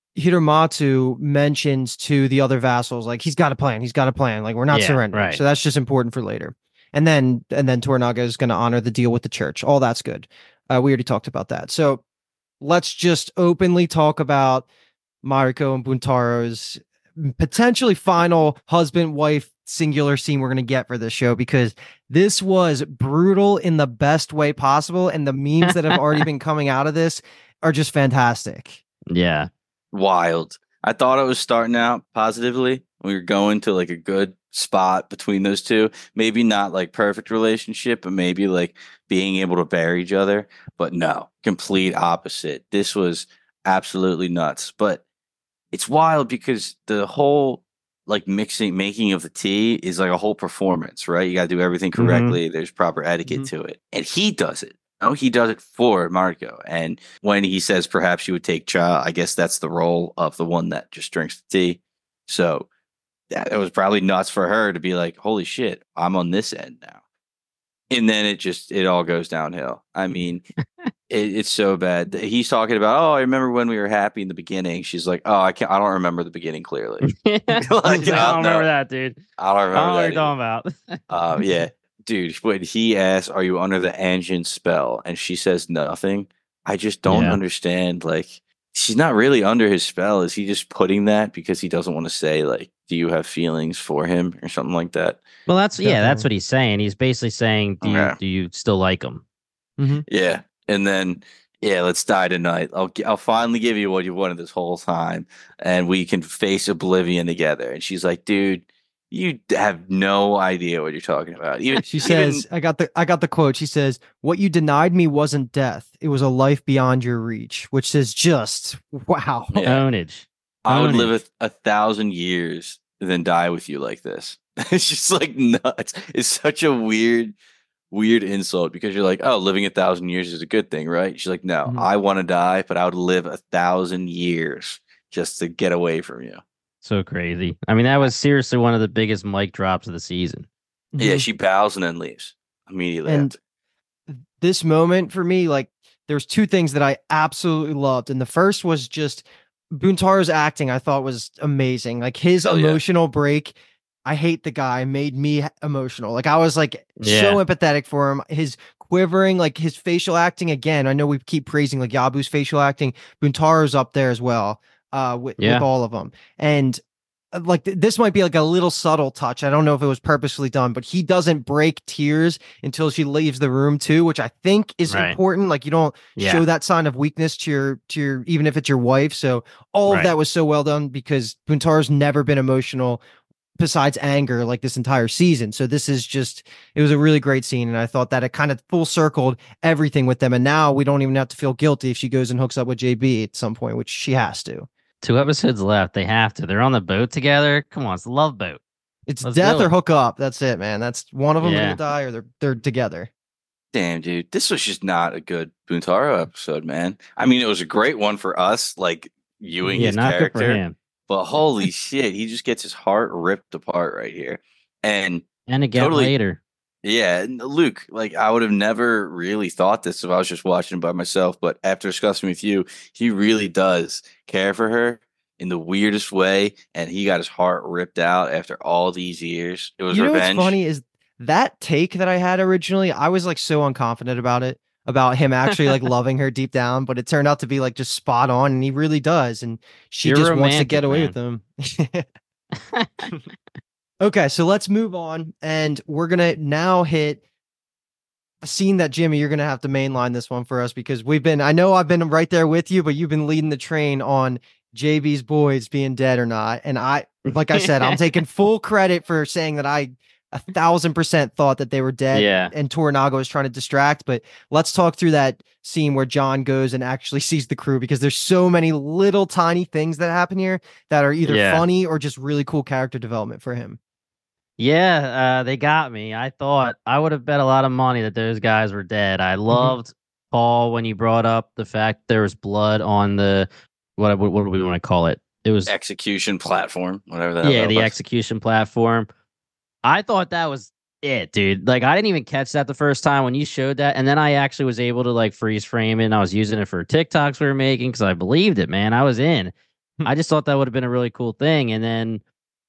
Hiramatsu mentions to the other vassals, like, he's got a plan. Like, we're not surrendering. Right. So that's just important for later. And then Toranaga is going to honor the deal with the church. All that's good. We already talked about that. So let's just openly talk about Mariko and Buntaro's potentially final husband-wife singular scene we're going to get for this show, because this was brutal in the best way possible. And the memes that have already been coming out of this are just fantastic. Yeah. Wild. I thought it was starting out positively. We were going to like a good spot between those two. Maybe not like perfect relationship, but maybe like being able to bear each other. But no, complete opposite. This was absolutely nuts. But it's wild because the whole like making of the tea is like a whole performance, right? You got to do everything correctly. Mm-hmm. There's proper etiquette to it. And he does it. No, he does it for Mariko. And when he says perhaps you would take Cha, I guess that's the role of the one that just drinks the tea. So it was probably nuts for her to be like, holy shit, I'm on this end now. And then it all goes downhill. I mean, it's so bad. He's talking about, I remember when we were happy in the beginning. She's like, I don't remember the beginning clearly. Like, I don't remember that, dude. I don't remember what you're talking about. Yeah. Dude, when he asks, are you under the Anjin spell? And she says nothing. I just don't understand. Like, she's not really under his spell. Is he just putting that because he doesn't want to say, like, do you have feelings for him or something like that? Well, that's what he's saying. He's basically saying, do you still like him? Mm-hmm. Yeah. And then, let's die tonight. I'll finally give you what you wanted this whole time, and we can face oblivion together. And she's like, dude, you have no idea what you're talking about. She says, I got the quote. She says, what you denied me wasn't death. It was a life beyond your reach, which is just, wow. Ownage. I would live 1,000 years than die with you like this. It's just like nuts. It's such a weird insult, because you're like, living 1,000 years is a good thing, right? She's like, no, I want to die, but I would live 1,000 years just to get away from you. So crazy. I mean, that was seriously one of the biggest mic drops of the season. Yeah, she bows and then leaves immediately. And this moment for me, like, there's two things that I absolutely loved. And the first was just Buntaro's acting, I thought was amazing. Like, his emotional break, I hate the guy, made me emotional. Like, I was like so empathetic for him. His quivering, like his facial acting, again, I know we keep praising like Yabu's facial acting. Buntaro's up there as well. With all of them. And like this might be like a little subtle touch. I don't know if it was purposely done, but he doesn't break tears until she leaves the room too, which I think is Right. important. Like you don't Yeah. show that sign of weakness to your even if it's your wife. So all of Right. that was so well done because Buntaro's never been emotional besides anger like this entire season. So this is just it was a really great scene, and I thought that it kind of full circled everything with them. And now we don't even have to feel guilty if she goes and hooks up with JB at some point, which she has to. 2 episodes left. They have to. They're on the boat together. Come on, it's the love boat. It's Let's death do or it. hook up. That's it, man. That's one of them Yeah. gonna die or they're together. Damn, dude, this was just not a good Buntaro episode, man. I mean, it was a great one for us, like viewing Yeah, his not good for character. him. But holy shit, he just gets his heart ripped apart right here. And And again Totally. later. yeah, Luke, like I would have never really thought this if I was just watching by myself. But after discussing with you, he really does care for her in the weirdest way. And he got his heart ripped out after all these years. It was You know revenge. what's funny is that take that I had originally, I was like so unconfident about him actually like loving her deep down, but it turned out to be like just spot on, and he really does. And she You're just wants to romantic, get away man. with him. Okay, so let's move on, and we're gonna now hit a scene that Jimmy, you're gonna have to mainline this one for us because I know I've been right there with you, but you've been leading the train on JB's boys being dead or not. And like I said, I'm taking full credit for saying that I 1,000% thought that they were dead. Yeah. And Toranaga was trying to distract. But let's talk through that scene where John goes and actually sees the crew because there's so many little tiny things that happen here that are either Yeah. funny or just really cool character development for him. Yeah, they got me. I thought I would have bet a lot of money that those guys were dead. I loved Paul when you brought up the fact there was blood on the what do we want to call it? It was Execution platform, whatever that the was. execution platform. I thought that was it, dude. Like I didn't even catch that the first time when you showed that, and then I actually was able to like freeze frame it, and I was using it for TikToks we were making because I believed it, man. I was in. I just thought that would have been a really cool thing, and then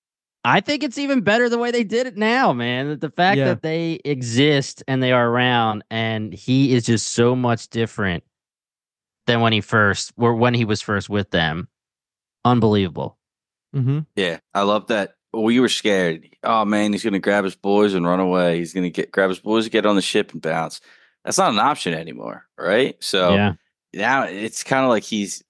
I think it's even better the way they did it now, man. The fact Yeah. that they exist and they are around, and he is just so much different than when he was first with them. Unbelievable. Mm-hmm. Yeah, I love that. We were scared. Oh man, he's gonna grab his boys and run away. He's gonna grab his boys, get on the ship, and bounce. That's not an option anymore, right? So Yeah. now it's kind of like he's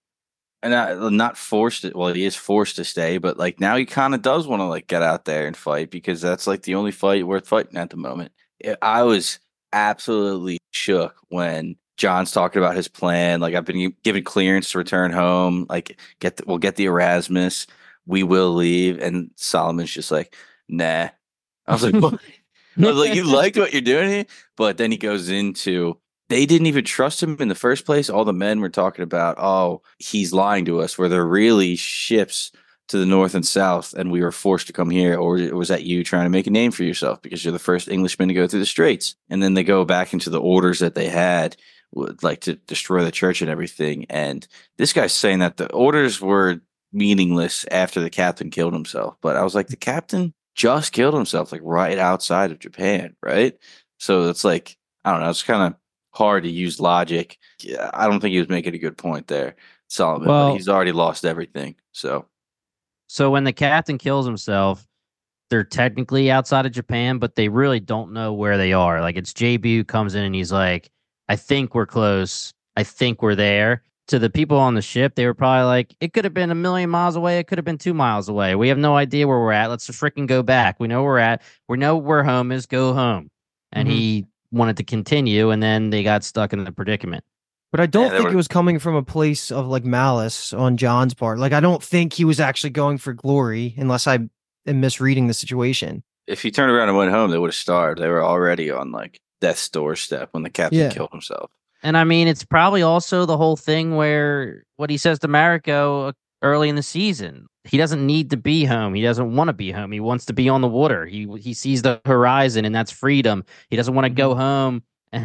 not forced. Well, he is forced to stay, but like now he kind of does want to like get out there and fight because that's like the only fight worth fighting at the moment. I was absolutely shook when John's talking about his plan. Like I've been given clearance to return home. Like we'll get the Erasmus. We will leave. And Solomon's just like, nah. I was like, what? I was like, you like what you're doing here? But then he goes into, they didn't even trust him in the first place. All the men were talking about, oh, he's lying to us, where they're really ships to the north and south, and we were forced to come here. Or was that you trying to make a name for yourself because you're the first Englishman to go through the Straits? And then they go back into the orders that they had, like to destroy the church and everything. And this guy's saying that the orders were meaningless after the captain killed himself. But I was like, the captain just killed himself, like right outside of Japan, right? So it's like, I don't know, it's kind of hard to use logic. Yeah, I don't think he was making a good point there, Solomon. Well- but he's already lost everything. So when the captain kills himself, they're technically outside of Japan, but they really don't know where they are. Like it's JB who comes in and he's like, I think we're close. I think we're there. To the people on the ship, they were probably like, it could have been 1,000,000 miles away. It could have been 2 miles away. We have no idea where we're at. Let's just freaking go back. We know where we're at. We know where home is. Go home. And he wanted to continue, and then they got stuck in the predicament. But I don't Yeah, they think were- it was coming from a place of like malice on John's part. Like I don't think he was actually going for glory, unless I am misreading the situation. if he turned around and went home, they would have starved. They were already on like death's doorstep when the captain Yeah. killed himself. And I mean, it's probably also the whole thing where what he says to Mariko early in the season. He doesn't need to be home. He doesn't want to be home. He wants to be on the water. He sees the horizon, and that's freedom. He doesn't want to go home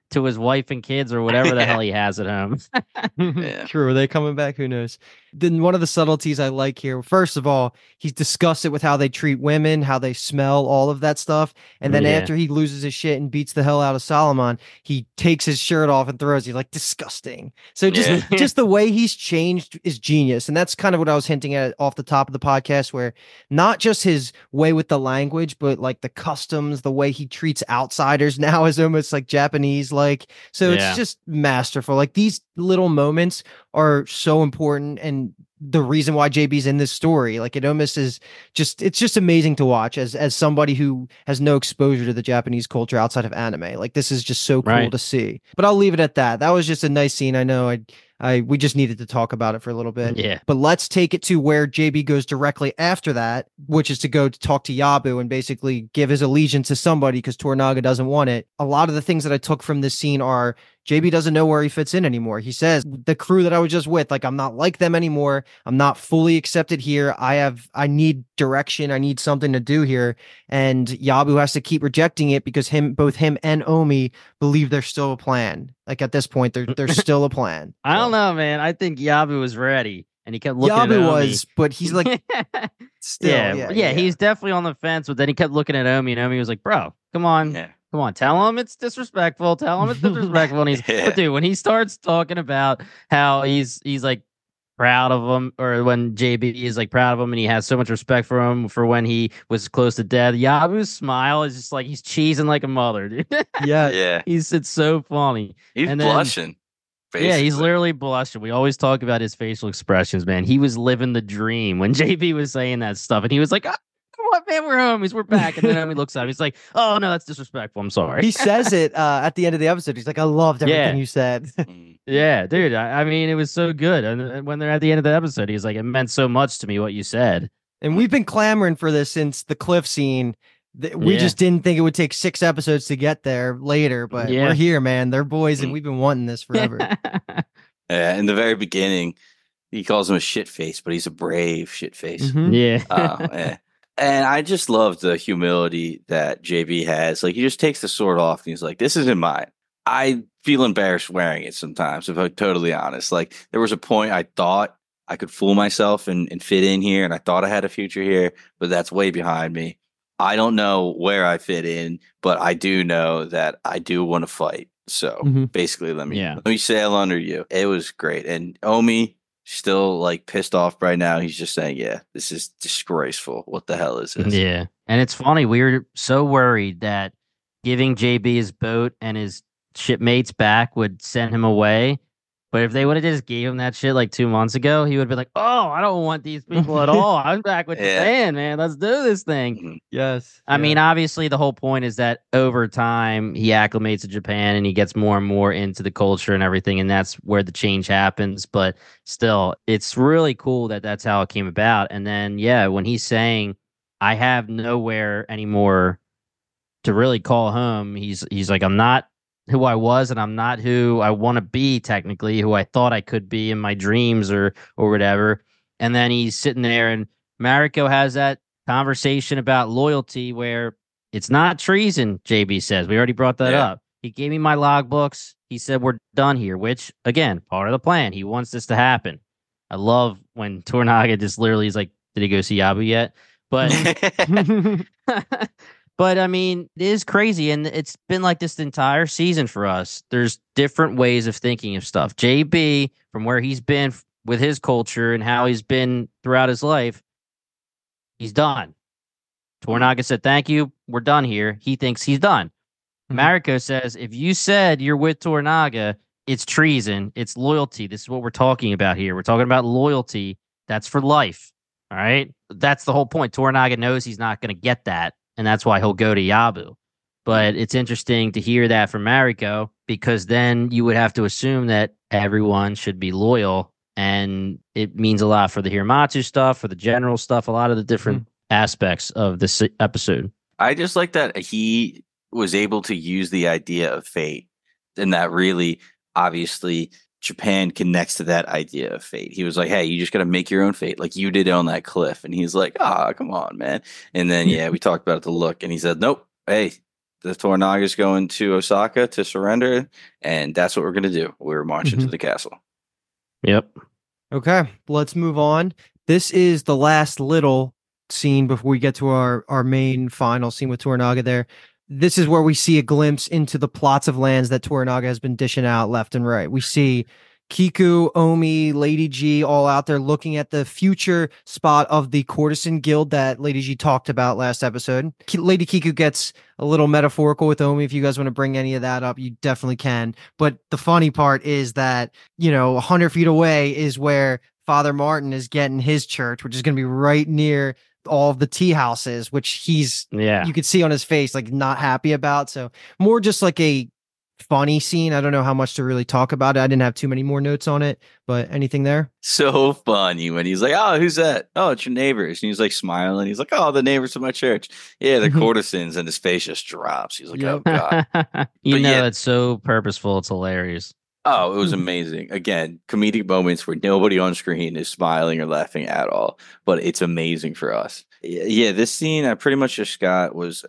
to his wife and kids or whatever the hell he has at home. Yeah. True. Are they coming back? Who knows? Then one of the subtleties I like here, first of all, he's discussed it with how they treat women, how they smell, all of that stuff. And then Yeah. after he loses his shit and beats the hell out of Solomon, he takes his shirt off and throws. He's like, disgusting. So just Yeah. just the way he's changed is genius. And that's kind of what I was hinting at off the top of the podcast, where not just his way with the language, but like the customs, the way he treats outsiders now is almost like Japanese like. So Yeah. it's just masterful. Like these little moments are so important and the reason why JB's in this story. Like it almost is just, it's just amazing to watch as somebody who has no exposure to the Japanese culture outside of anime. Like this is just so cool Right. to see. But I'll leave it at that. That was just a nice scene. I know we just needed to talk about it for a little bit. Yeah. But let's take it to where JB goes directly after that, which is to go to talk to Yabu and basically give his allegiance to somebody because Toranaga doesn't want it. A lot of the things that I took from this scene are JB doesn't know where he fits in anymore. He says, the crew that I was just with, like, I'm not like them anymore. I'm not fully accepted here. I need direction. I need something to do here. And Yabu has to keep rejecting it because both him and Omi believe there's still a plan. Like at this point, there's still a plan. I don't So, know, man. I think Yabu was ready and he kept looking at Yabu Omi. was, but he's like, still. yeah, he's definitely on the fence, but then he kept looking at Omi and Omi was like, bro, come on. Yeah. Come on, tell him it's disrespectful. Tell him it's disrespectful. And Yeah. but dude, when he starts talking about how he's like proud of him, or when JB is like proud of him and he has so much respect for him for when he was close to death, Yabu's smile is just like he's cheesing like a mother, dude. Yeah. Yeah. It's so funny. He's And then- blushing. Yeah, he's basically. literally blushing. We always talk about his facial expressions, man. He was living the dream when JB was saying that stuff, and he was like, "Oh, come on, man, we're homies, we're back." And then Omi looks at him, he's like, "Oh no, that's disrespectful. I'm sorry." He says it at the end of the episode. He's like, I loved everything Yeah. you said. Mm. Yeah, dude. I mean, it was so good. And when they're at the end of the episode, he's like, "It meant so much to me what you said." And we've been clamoring for this since the cliff scene. We Yeah. just didn't think it would take 6 episodes to get there later, but Yeah. we're here, man. They're boys, and Mm. we've been wanting this forever. Yeah, in the very beginning, he calls him a shit face, but he's a brave shit face. Mhm. Yeah. Yeah. And I just love the humility that JB has. Like, he just takes the sword off and he's like, this isn't mine. I feel embarrassed wearing it sometimes, if I'm totally honest. Like, there was a point I thought I could fool myself and fit in here, and I thought I had a future here, but that's way behind me. I don't know where I fit in, but I do know that I do want to fight. So Mhm. basically, let Yeah. me sail under you. It was great. And Omi, still like pissed off right now. He's just saying, yeah, this is disgraceful. What the hell is this? Yeah. And it's funny. We were so worried that giving JB his boat and his shipmates back would send him away. But if they would have just gave him that shit like 2 months ago, he would be like, "Oh, I don't want these people at all. I'm back with Yeah. Japan, man. Let's do this thing." Mhm. Yes. I mean, obviously, the whole point is that over time he acclimates to Japan and he gets more and more into the culture and everything, and that's where the change happens. But still, it's really cool that that's how it came about. And then, yeah, when he's saying, "I have nowhere anymore to really call home," he's like, "I'm not who I was, and I'm not who I want to be. Technically, who I thought I could be in my dreams or whatever." And then he's sitting there, and Mariko has that conversation about loyalty where it's not treason. JB says we already brought that Yeah. up. He gave me my logbooks. He said we're done here, which again, part of the plan. He wants this to happen. I love when Toranaga just literally is like, "Did he go see Yabu yet?" But but I mean, it is crazy, and it's been like this the entire season for us. There's different ways of thinking of stuff. JB, from where he's been with his culture and how he's been throughout his life, he's done. Toranaga said, "Thank you. We're done here." He thinks he's done. Mhm. Mariko says, "If you said you're with Toranaga, it's treason. It's loyalty. This is what we're talking about here. We're talking about loyalty. That's for life. All right. That's the whole point. Toranaga knows he's not going to get that. And that's why he'll go to Yabu. But it's interesting to hear that from Mariko, because then you would have to assume that everyone should be loyal. And it means a lot for the Hiramatsu stuff, for the general stuff, a lot of the different aspects of this episode. I just like that he was able to use the idea of fate, and that really, obviously, Japan connects to that idea of fate. He was like, "Hey, you just got to make your own fate, like you did on that cliff." And he's like, "Ah, come on, man." And then, yeah, we talked about the look, and he said, "Nope, hey, the Toranaga's going to Osaka to surrender, and that's what we're going to do. We're marching to the castle. Yep. Okay, let's move on. This is the last little scene before we get to our main final scene with Toranaga there. This is where we see a glimpse into the plots of lands that Toranaga has been dishing out left and right. We see Kiku, Omi, Lady G all out there looking at the future spot of the courtesan guild that Lady G talked about last episode. Lady Kiku gets a little metaphorical with Omi. If you guys want to bring any of that up, you definitely can. But the funny part is that, 100 feet away is where Father Martin is getting his church, which is going to be right near all of the tea houses, which you could see on his face, like not happy about. So more just like a funny scene. I don't know how much to really talk about it. I didn't have too many more notes on it, but anything there? So funny when he's like, "Oh, who's that? Oh, it's your neighbors." And he's like smiling. He's like, "Oh, the neighbors of my church. Yeah, the courtesans." And his face just drops. He's like, "Oh God." It's so purposeful. It's hilarious. Oh, it was amazing. Again, comedic moments where nobody on screen is smiling or laughing at all, but it's amazing for us. Yeah, this scene I pretty much just got was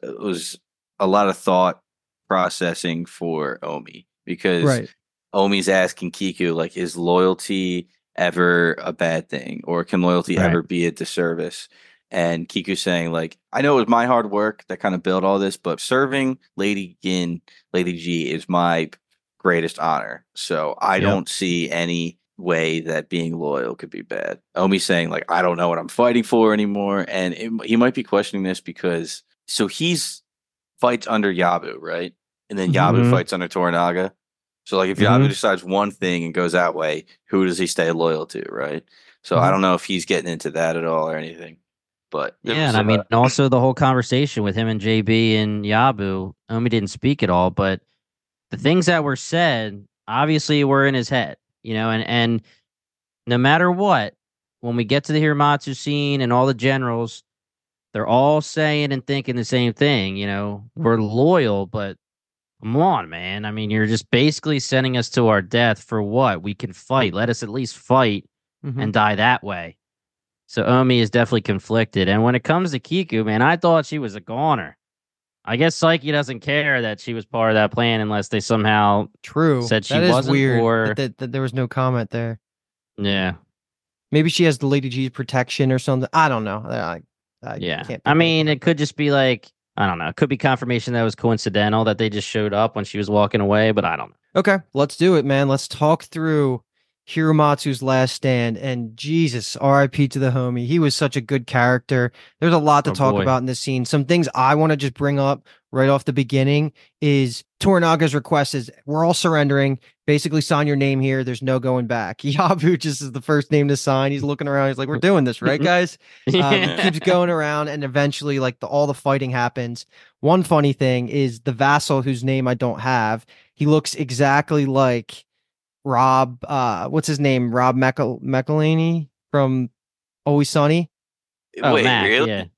a lot of thought processing for Omi, because Omi's asking Kiku, like, is loyalty ever a bad thing, or can loyalty ever be a disservice? And Kiku saying, like, I know it was my hard work that kind of built all this, but serving Lady G is my greatest honor. So I don't see any way that being loyal could be bad. Omi saying, like, I don't know what I'm fighting for anymore. And he might be questioning this because he's fights under Yabu, right? And then Yabu fights under Toranaga. So, like, if Yabu decides one thing and goes that way, who does he stay loyal to, right? So I don't know if he's getting into that at all or anything. But and I mean, also the whole conversation with him and JB and Yabu, Omi didn't speak at all, but the things that were said obviously were in his head, and no matter what, when we get to the Hiramatsu scene and all the generals, they're all saying and thinking the same thing. We're loyal, but come on, man. I mean, you're just basically sending us to our death for what? We can fight. Let us at least fight and die that way. So Omi is definitely conflicted. And when it comes to Kiku, man, I thought she was a goner. I guess Psyche doesn't care that she was part of that plan unless they somehow said she wasn't. Weird or that there was no comment there. Yeah. Maybe she has the Lady G's protection or something. I don't know. I mean, it could just be like, I don't know. It could be confirmation that it was coincidental that they just showed up when she was walking away, but I don't know. Okay, let's do it, man. Let's talk through Hiramatsu's last stand. And Jesus, RIP to the homie. He was such a good character. There's a lot to talk about in this scene. Some things I want to just bring up right off the beginning is Toranaga's request is, we're all surrendering. Basically, sign your name here. There's no going back. Yabu just is the first name to sign. He's looking around. He's like, we're doing this, right, guys? He keeps going around, and eventually, like, all the fighting happens. One funny thing is the vassal, whose name I don't have, he looks exactly like Rob, what's his name? Rob McElhaney from Always Sunny. Wait, really? Yeah.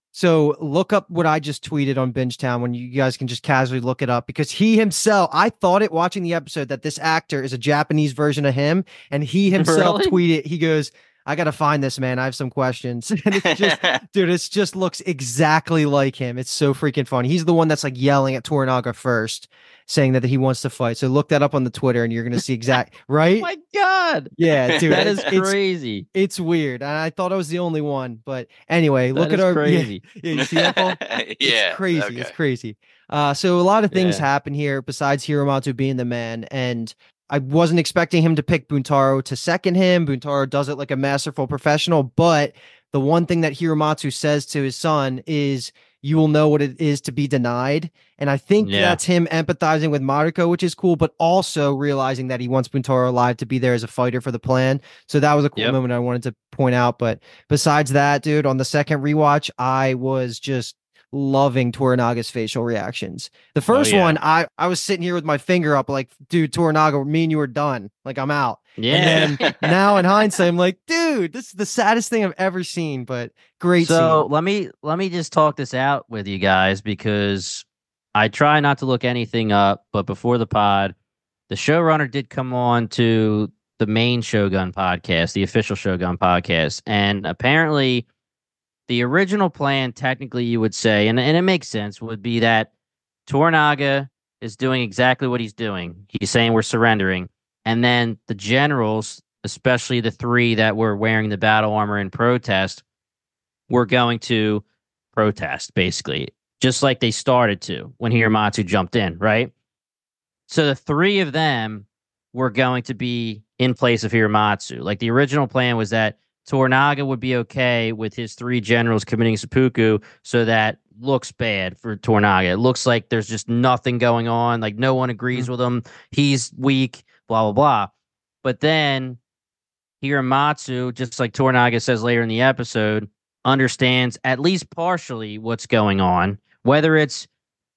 So look up what I just tweeted on Bingetown when you guys can just casually look it up, because he himself, I thought it watching the episode that this actor is a Japanese version of him, and he himself tweeted, he goes, I got to find this, man. I have some questions. And it's just, dude, it just looks exactly like him. It's so freaking funny. He's the one that's like yelling at Toranaga first, saying that he wants to fight. So look that up on the Twitter and you're going to see exact, right? Oh my God. Yeah, dude. That is crazy. It's weird. And I thought I was the only one, but anyway, look at our crazy. Yeah, you see that, Paul? It's crazy. Okay. It's crazy. So a lot of things happen here besides Hiramatsu being the man, and I wasn't expecting him to pick Buntaro to second him. Buntaro does it like a masterful professional, but the one thing that Hiramatsu says to his son is, you will know what it is to be denied. And I think that's him empathizing with Mariko, which is cool, but also realizing that he wants Buntaro alive to be there as a fighter for the plan. So that was a cool moment I wanted to point out. But besides that, dude, on the second rewatch, I was just loving Toranaga's facial reactions. The first one, I was sitting here with my finger up like, dude, Toranaga, me and you are done. Like, I'm out. Yeah. And then now in hindsight, I'm like, dude, this is the saddest thing I've ever seen, but great So scene. let me just talk this out with you guys, because I try not to look anything up, but before the pod, the showrunner did come on to the main Shogun podcast, the official Shogun podcast, and apparently the original plan, technically, you would say, and it makes sense, would be that Toranaga is doing exactly what he's doing. He's saying we're surrendering. And then the generals, especially the three that were wearing the battle armor in protest, were going to protest, basically, just like they started to when Hiramatsu jumped in, right? So the three of them were going to be in place of Hiramatsu. Like the original plan was that Toranaga would be okay with his three generals committing seppuku, so that looks bad for Toranaga. It looks like there's just nothing going on. Like no one agrees with him. He's weak, blah, blah, blah. But then Hiramatsu, just like Toranaga says later in the episode, understands at least partially what's going on, whether it's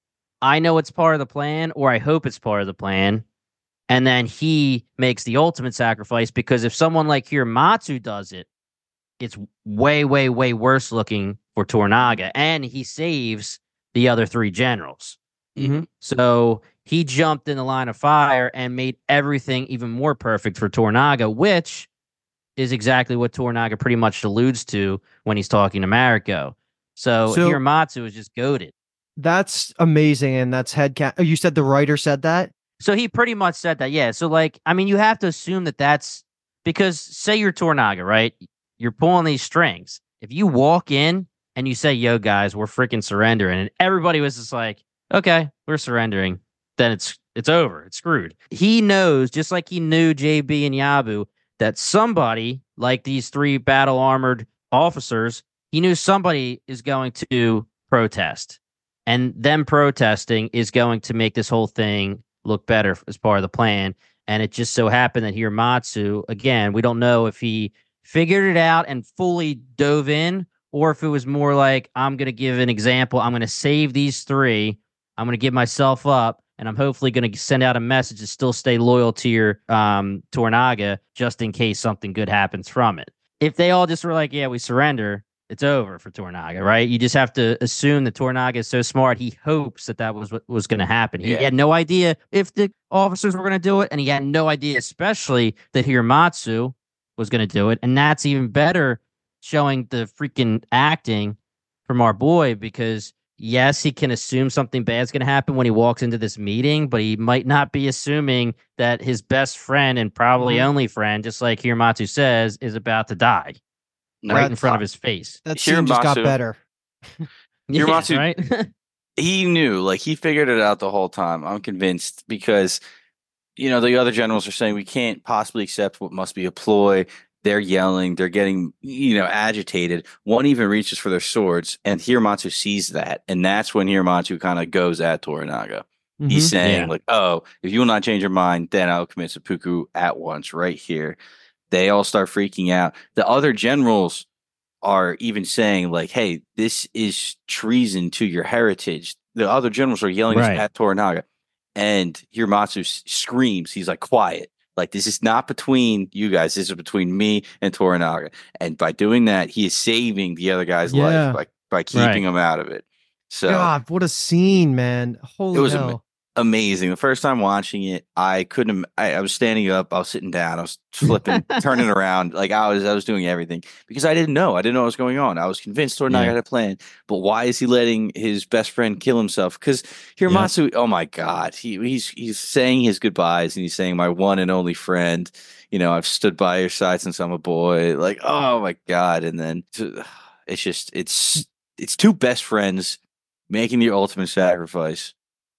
I know it's part of the plan or I hope it's part of the plan. And then he makes the ultimate sacrifice, because if someone like Hiramatsu does it, it's way, way, way worse looking for Toranaga. And he saves the other three generals. Mm-hmm. So he jumped in the line of fire and made everything even more perfect for Toranaga, which is exactly what Toranaga pretty much alludes to when he's talking to Mariko. So Hiramatsu is just goated. That's amazing. And that's headcanon. Oh, you said the writer said that? So he pretty much said that, yeah. So, like, I mean, you have to assume that that's because, say you're Toranaga, right? You're pulling these strings. If you walk in and you say, yo, guys, we're freaking surrendering, and everybody was just like, okay, we're surrendering, then it's over. It's screwed. He knows, just like he knew JB and Yabu, that somebody, like these three battle-armored officers, he knew somebody is going to protest. And them protesting is going to make this whole thing look better as part of the plan. And it just so happened that Hiramatsu, again, we don't know if he figured it out and fully dove in, or if it was more like, I'm going to give an example. I'm going to save these three. I'm going to give myself up, and I'm hopefully going to send out a message to still stay loyal to your Toranaga, just in case something good happens from it. If they all just were like, yeah, we surrender, it's over for Toranaga, right? You just have to assume that Toranaga is so smart, he hopes that was what was going to happen. He had no idea if the officers were going to do it, and he had no idea, especially, that Hiramatsu was going to do it. And that's even better, showing the freaking acting from our boy, because yes, he can assume something bad's going to happen when he walks into this meeting, but he might not be assuming that his best friend and probably only friend, just like Hiramatsu says, is about to die. Right in front of his face. That scene just got better. Hiramatsu, right? He knew, like, he figured it out the whole time. I'm convinced, because, you know, the other generals are saying we can't possibly accept what must be a ploy. They're yelling. They're getting, you know, agitated. One even reaches for their swords, and Hiramatsu sees that. And that's when Hiramatsu kind of goes at Toranaga. Mm-hmm. He's saying, like, oh, if you will not change your mind, then I'll commit seppuku at once, right here. They all start freaking out. The other generals are even saying, like, hey, this is treason to your heritage. The other generals are yelling at Toranaga. And Hiramatsu screams. He's like, quiet. Like, this is not between you guys. This is between me and Toranaga. And by doing that, he is saving the other guy's life by keeping him out of it. So, God, what a scene, man. Holy hell. Amazing. The first time watching it, I couldn't. I was standing up. I was sitting down. I was flipping, turning around. Like I was doing everything because I didn't know. I didn't know what was going on. I was convinced Toranaga had a plan, but why is he letting his best friend kill himself? Because Hiramatsu, oh my God, he's saying his goodbyes and he's saying, my one and only friend. You know, I've stood by your side since I'm a boy. Like, oh my God, and then it's just it's two best friends making the ultimate sacrifice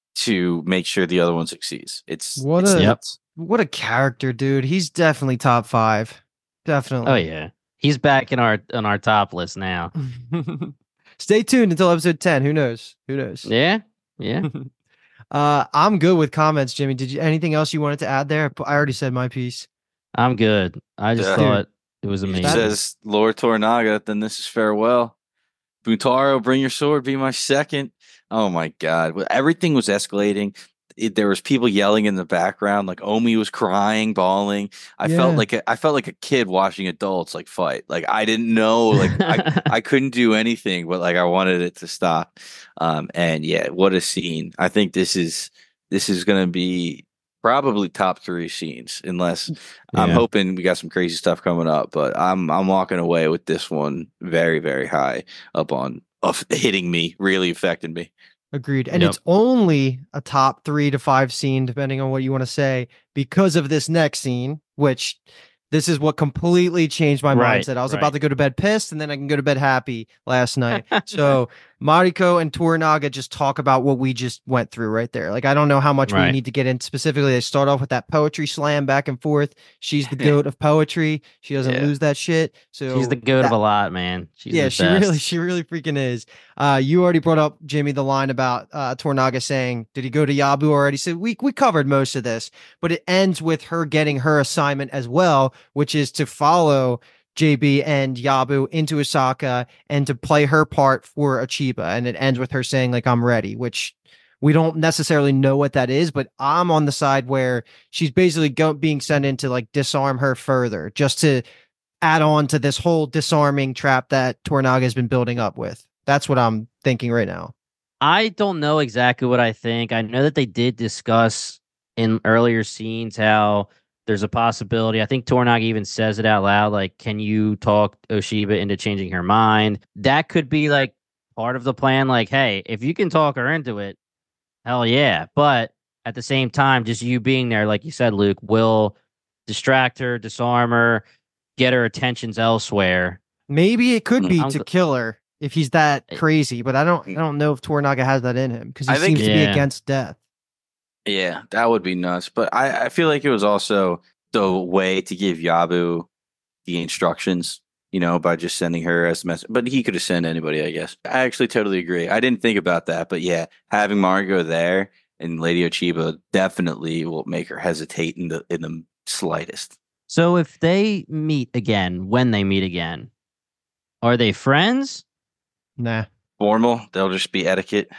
to make sure the other one succeeds. What a character, dude. He's definitely top 5. Definitely. Oh yeah. He's back on our top list now. Stay tuned until episode 10. Who knows? Yeah. Yeah. I'm good with comments, Jimmy. Did you anything else you wanted to add there? I already said my piece. I'm good. I just thought it was amazing. It says Lord Toranaga, then this is farewell. Buntaro, bring your sword, be my second. Oh my God. Everything was escalating. There was people yelling in the background. Like Omi was crying, bawling. I felt like a kid watching adults like fight. Like I didn't know, like I couldn't do anything, but like I wanted it to stop. And yeah, what a scene. I think this is going to be probably top 3 scenes, unless I'm hoping we got some crazy stuff coming up, but I'm walking away with this one very, very high up on hitting me, really affecting me. Agreed. And Yep. it's only a top 3 to 5 scene, depending on what you want to say, because of this next scene, which this is what completely changed my Right, mindset. I was right. about to go to bed pissed, and then I can go to bed happy last night. So Mariko and Toranaga just talk about what we just went through right there. Like, I don't know how much we Right. need to get in specifically. They start off with that poetry slam back and forth. She's the goat of poetry. She doesn't Yeah. lose that shit. So She's the goat of that- a lot, man. She's yeah, the she best. really freaking is. You already brought up, Jimmy, the line about Tornaga saying, "Did he go to Yabu already?" So we covered most of this, but it ends with her getting her assignment as well, which is to follow JB and Yabu into Osaka and to play her part for Achiba. And it ends with her saying, like, "I'm ready," which we don't necessarily know what that is, but I'm on the side where she's basically being sent in to like disarm her further, just to add on to this whole disarming trap that Tornaga has been building up with. That's what I'm thinking right now. I don't know exactly what I think. I know that they did discuss in earlier scenes how there's a possibility. I think Tornaga even says it out loud, like, can you talk Oshiba into changing her mind? That could be like part of the plan. Like, hey, if you can talk her into it, hell yeah. But at the same time, just you being there, like you said, Luke, will distract her, disarm her, get her attentions elsewhere. Maybe it could be I'm to g- kill her if he's that Eh, crazy, but I don't know if Tornaga has that in him because he I think- seems to be Yeah. against death. Yeah, that would be nuts. But I feel like it was also the way to give Yabu the instructions, by just sending her as a message. But he could have sent anybody, I guess. I actually totally agree. I didn't think about that. But yeah, having Margo there and Lady Ochiba definitely will make her hesitate in the slightest. So if they meet again, when they meet again, are they friends? Nah. Formal, they'll just be etiquette.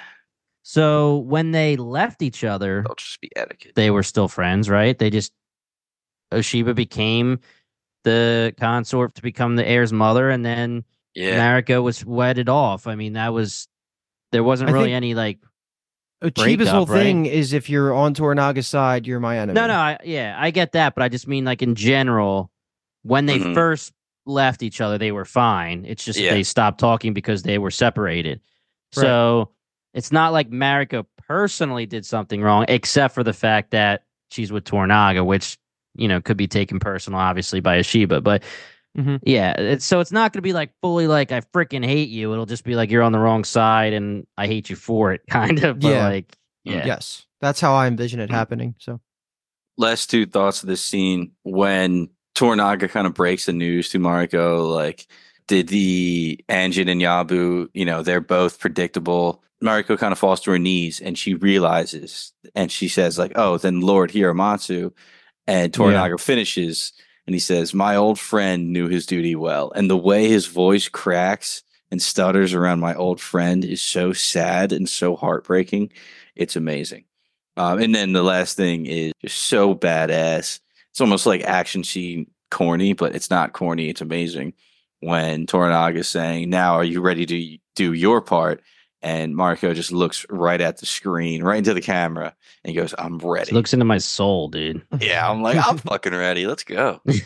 So when they left each other, They'll just be etiquette. they were still friends, right? Oshiba became the consort to become the heir's mother, and then Yeah. Mariko was wedded off. I mean, there wasn't I really think- any like. Achiba's whole breakup, right? thing is if you're on Tornaga's side, you're my enemy. No, I get that, but I just mean like in general, when they Mhm. first left each other, they were fine. It's just that Yeah. they stopped talking because they were separated. So it's not like Mariko personally did something wrong, except for the fact that she's with Tornaga, which could be taken personal, obviously, by Ashiba. But Mhm. yeah, it's not going to be like fully like I freaking hate you. It'll just be like you're on the wrong side and I hate you for it, kind of. But Yeah. like, yeah, Yes. That's how I envision it happening. So Last two thoughts of this scene when Tornaga kind of breaks the news to Mariko, like, did the Anjin and Yabu, they're both predictable. Mariko kind of falls to her knees and she realizes and she says, like, oh, then Lord Hiramatsu. And Tornaga finishes and he says, my old friend knew his duty well. And the way his voice cracks and stutters around my old friend is so sad and so heartbreaking. It's amazing. And then the last thing is just so badass. It's almost like action scene corny, but it's not corny. It's amazing. When Toranaga is saying, now are you ready to do your part? And Marco just looks right at the screen, right into the camera, and goes, I'm ready. it looks into my soul, dude. Yeah, I'm like, I'm fucking ready. Let's go. It's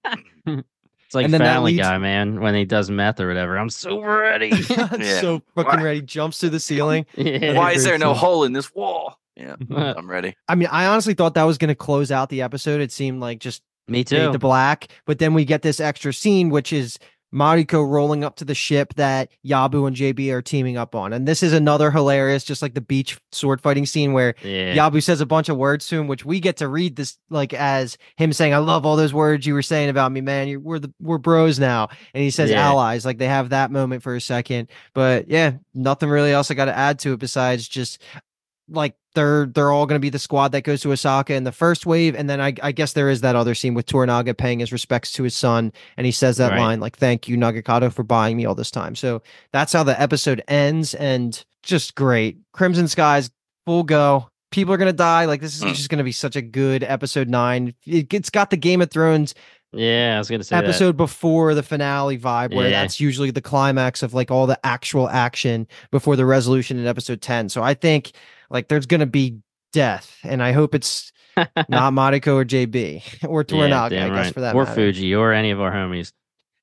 like And then that Family leads- Guy, man, when he does meth or whatever. I'm so ready. Yeah. so fucking Why- ready, jumps through the ceiling. Yeah. Why is there no Great hole in this wall? Yeah, I'm ready. I mean, I honestly thought that was going to close out the episode. It seemed like just Me fade too. to black, but then we get this extra scene, which is Mariko rolling up to the ship that Yabu and JB are teaming up on. And this is another hilarious, just like the beach sword fighting scene where Yeah. Yabu says a bunch of words to him, which we get to read this like as him saying, I love all those words you were saying about me, man. We're bros now. And he says Yeah. allies, like they have that moment for a second. But yeah, nothing really else I got to add to it besides just like they're all going to be the squad that goes to Osaka in the first wave, and then I guess there is that other scene with Toranaga paying his respects to his son, and he says that Right. line like, "Thank you, Nagakado, for buying me all this time." So that's how the episode ends, and just great. Crimson Skies, full go. People are gonna die. Like this is just gonna be such a good episode 9. It's got the Game of Thrones Yeah, I was gonna say episode before the finale vibe, where Yeah. that's usually the climax of like all the actual action before the resolution in episode 10. So I think like there's gonna be death, and I hope it's that. not Mariko or JB or Yeah, Toranaga, damn I guess right. for that or matter. Fuji or any of our homies.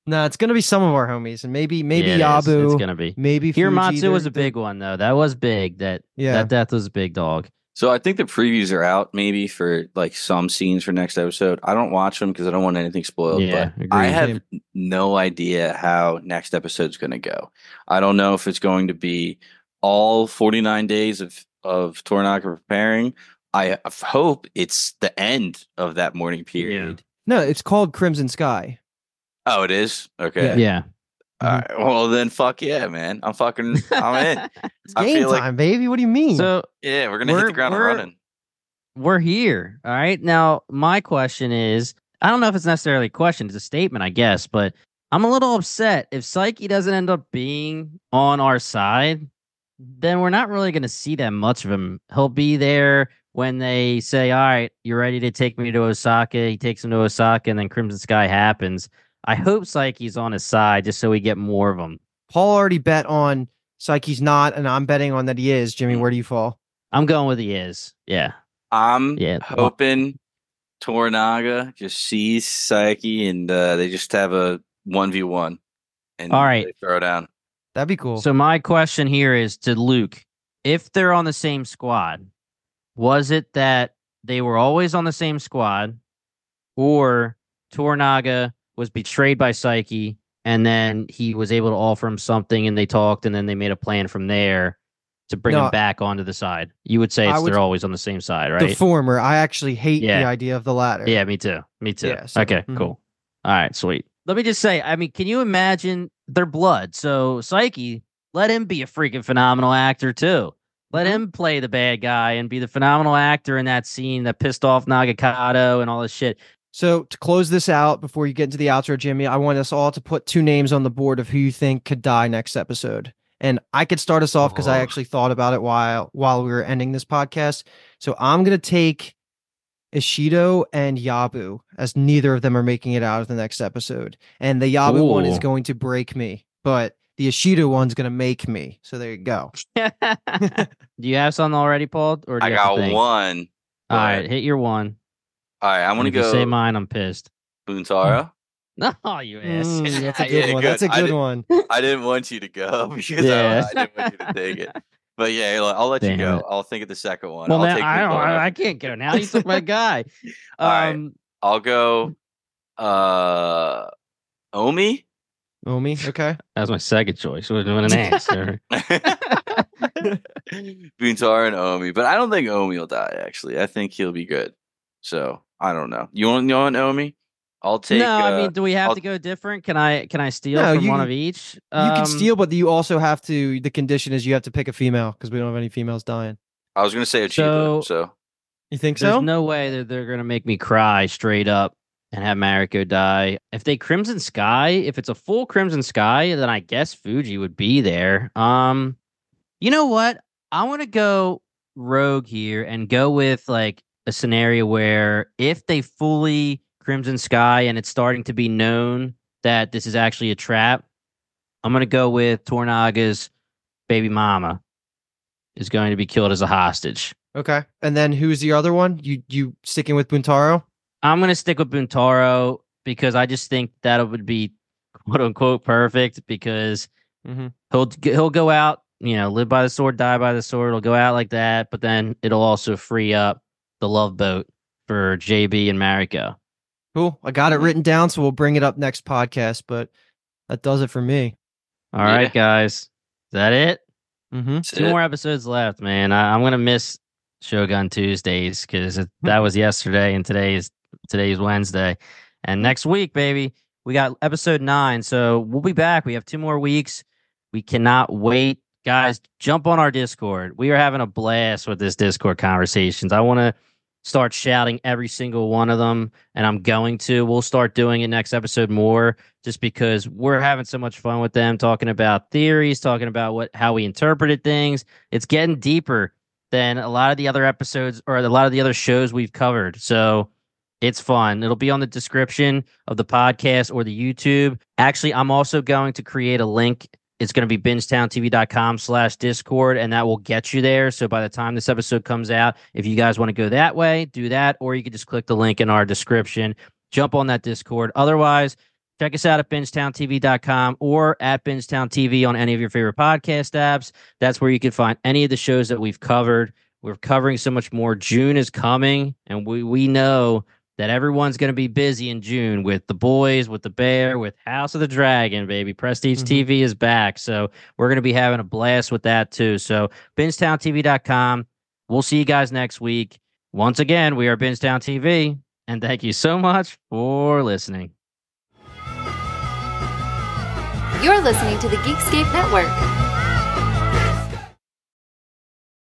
No, it's gonna be some of our homies, and maybe Yeah, it is. It's Yabu, gonna be. maybe Fuji. Hiramatsu was a big one though. That was big. That death was a big dog. So I think the previews are out maybe for like some scenes for next episode. I don't watch them because I don't want anything spoiled. Yeah, but agreed. I have no idea how next episode's going to go. I don't know if it's going to be all 49 days of Toranaga preparing. I hope it's the end of that morning period. No, it's called Crimson Sky. Oh, it is? Okay. Yeah. All right. Well, then fuck yeah, man. I'm in. It's game time, baby. What do you mean? So yeah, we're gonna hit the ground running. We're here. All right. Now, my question is, I don't know if it's necessarily a question, it's a statement, I guess, but I'm a little upset. If Psyche doesn't end up being on our side, then we're not really gonna see that much of him. He'll be there when they say, all right, you're ready to take me to Osaka. He takes him to Osaka, and then Crimson Sky happens. I hope Psyche's on his side just so we get more of them. Paul already bet on Psyche's not, and I'm betting on that he is. Jimmy, where do you fall? I'm going with he is. Yeah. I'm hoping Toranaga just sees Psyche and they just have a 1v1 and all right, they throw down. That'd be cool. So my question here is to Luke. If they're on the same squad, was it that they were always on the same squad, or Toranaga was betrayed by Psyche, and then he was able to offer him something, and they talked, and then they made a plan from there to bring him back onto the side? You would say they're always on the same side, right? The former. I actually hate the idea of the latter. Yeah, me too. Yeah, so, okay, cool. All right, sweet. Let me just say, I mean, can you imagine their blood? So Psyche, let him be a freaking phenomenal actor too. Let him play the bad guy and be the phenomenal actor in that scene that pissed off Nagakado and all this shit. So to close this out, before you get into the outro, Jimmy, I want us all to put 2 names on the board of who you think could die next episode. And I could start us off because I actually thought about it while we were ending this podcast. So I'm going to take Ishido and Yabu, as neither of them are making it out of the next episode. And the Yabu one is going to break me, but the Ishido one's going to make me. So there you go. Do you have something already, Paul? Or I got one. All right, hit your one. All right, I'm going to go. Say mine, I'm pissed. Buntaro? No, you ass. That's a good one. That's a good one. I didn't want you to go because I didn't want you to take it. But yeah, I'll let you go. I'll think of the second one. Well, I can't go now. You took my guy. All right, I'll go Omi. Omi, okay. That was my second choice. Wasn't an answer. Buntaro and Omi. But I don't think Omi will die, actually. I think he'll be good. So I don't know. You want Omi? I'll take. No, I mean, do we have to go different? Can I steal from one of each? You can steal, but you also have to. The condition is you have to pick a female because we don't have any females dying. I was going to say a Chiba. So you think so? There's no way that they're going to make me cry straight up and have Mariko die. If they Crimson Sky, if it's a full Crimson Sky, then I guess Fuji would be there. You know what? I want to go rogue here and go with like a scenario where if they fully Crimson Sky and it's starting to be known that this is actually a trap, I'm going to go with Toranaga's baby mama is going to be killed as a hostage. Okay. And then who's the other one? You sticking with Buntaro? I'm going to stick with Buntaro because I just think that would be quote unquote perfect because he'll go out, live by the sword, die by the sword. It'll go out like that, but then it'll also free up the love boat for JB and Mariko. Cool. I got it written down, so we'll bring it up next podcast, but that does it for me. All right, guys. Is that it? Mm-hmm. 2 more episodes left, man. I'm going to miss Shogun Tuesdays because that was yesterday and today's Wednesday. And next week, baby, we got episode 9. So we'll be back. We have 2 more weeks. We cannot wait. Guys, jump on our Discord. We are having a blast with this Discord conversations. I want to start shouting every single one of them, and we'll start doing it next episode more just because we're having so much fun with them, talking about theories, talking about how we interpreted things. It's getting deeper than a lot of the other episodes or a lot of the other shows we've covered. So it's fun. It'll be on the description of the podcast or the YouTube. Actually, I'm also going to create a link. It's going to be bingetowntv.com/Discord, and that will get you there. So by the time this episode comes out, if you guys want to go that way, do that, or you can just click the link in our description, jump on that Discord. Otherwise, Check us out at bingetowntv.com or at Bingetown TV on any of your favorite podcast apps. That's where you can find any of the shows that we've covered. We're covering so much more. June is coming, and we know that everyone's going to be busy in June with The Boys, with The Bear, with House of the Dragon, baby. Prestige TV is back, so we're going to be having a blast with that too. So bingetowntv.com. We'll see you guys next week. Once again, we are Bingetown TV, and thank you so much for listening. You're listening to the Geekscape Network.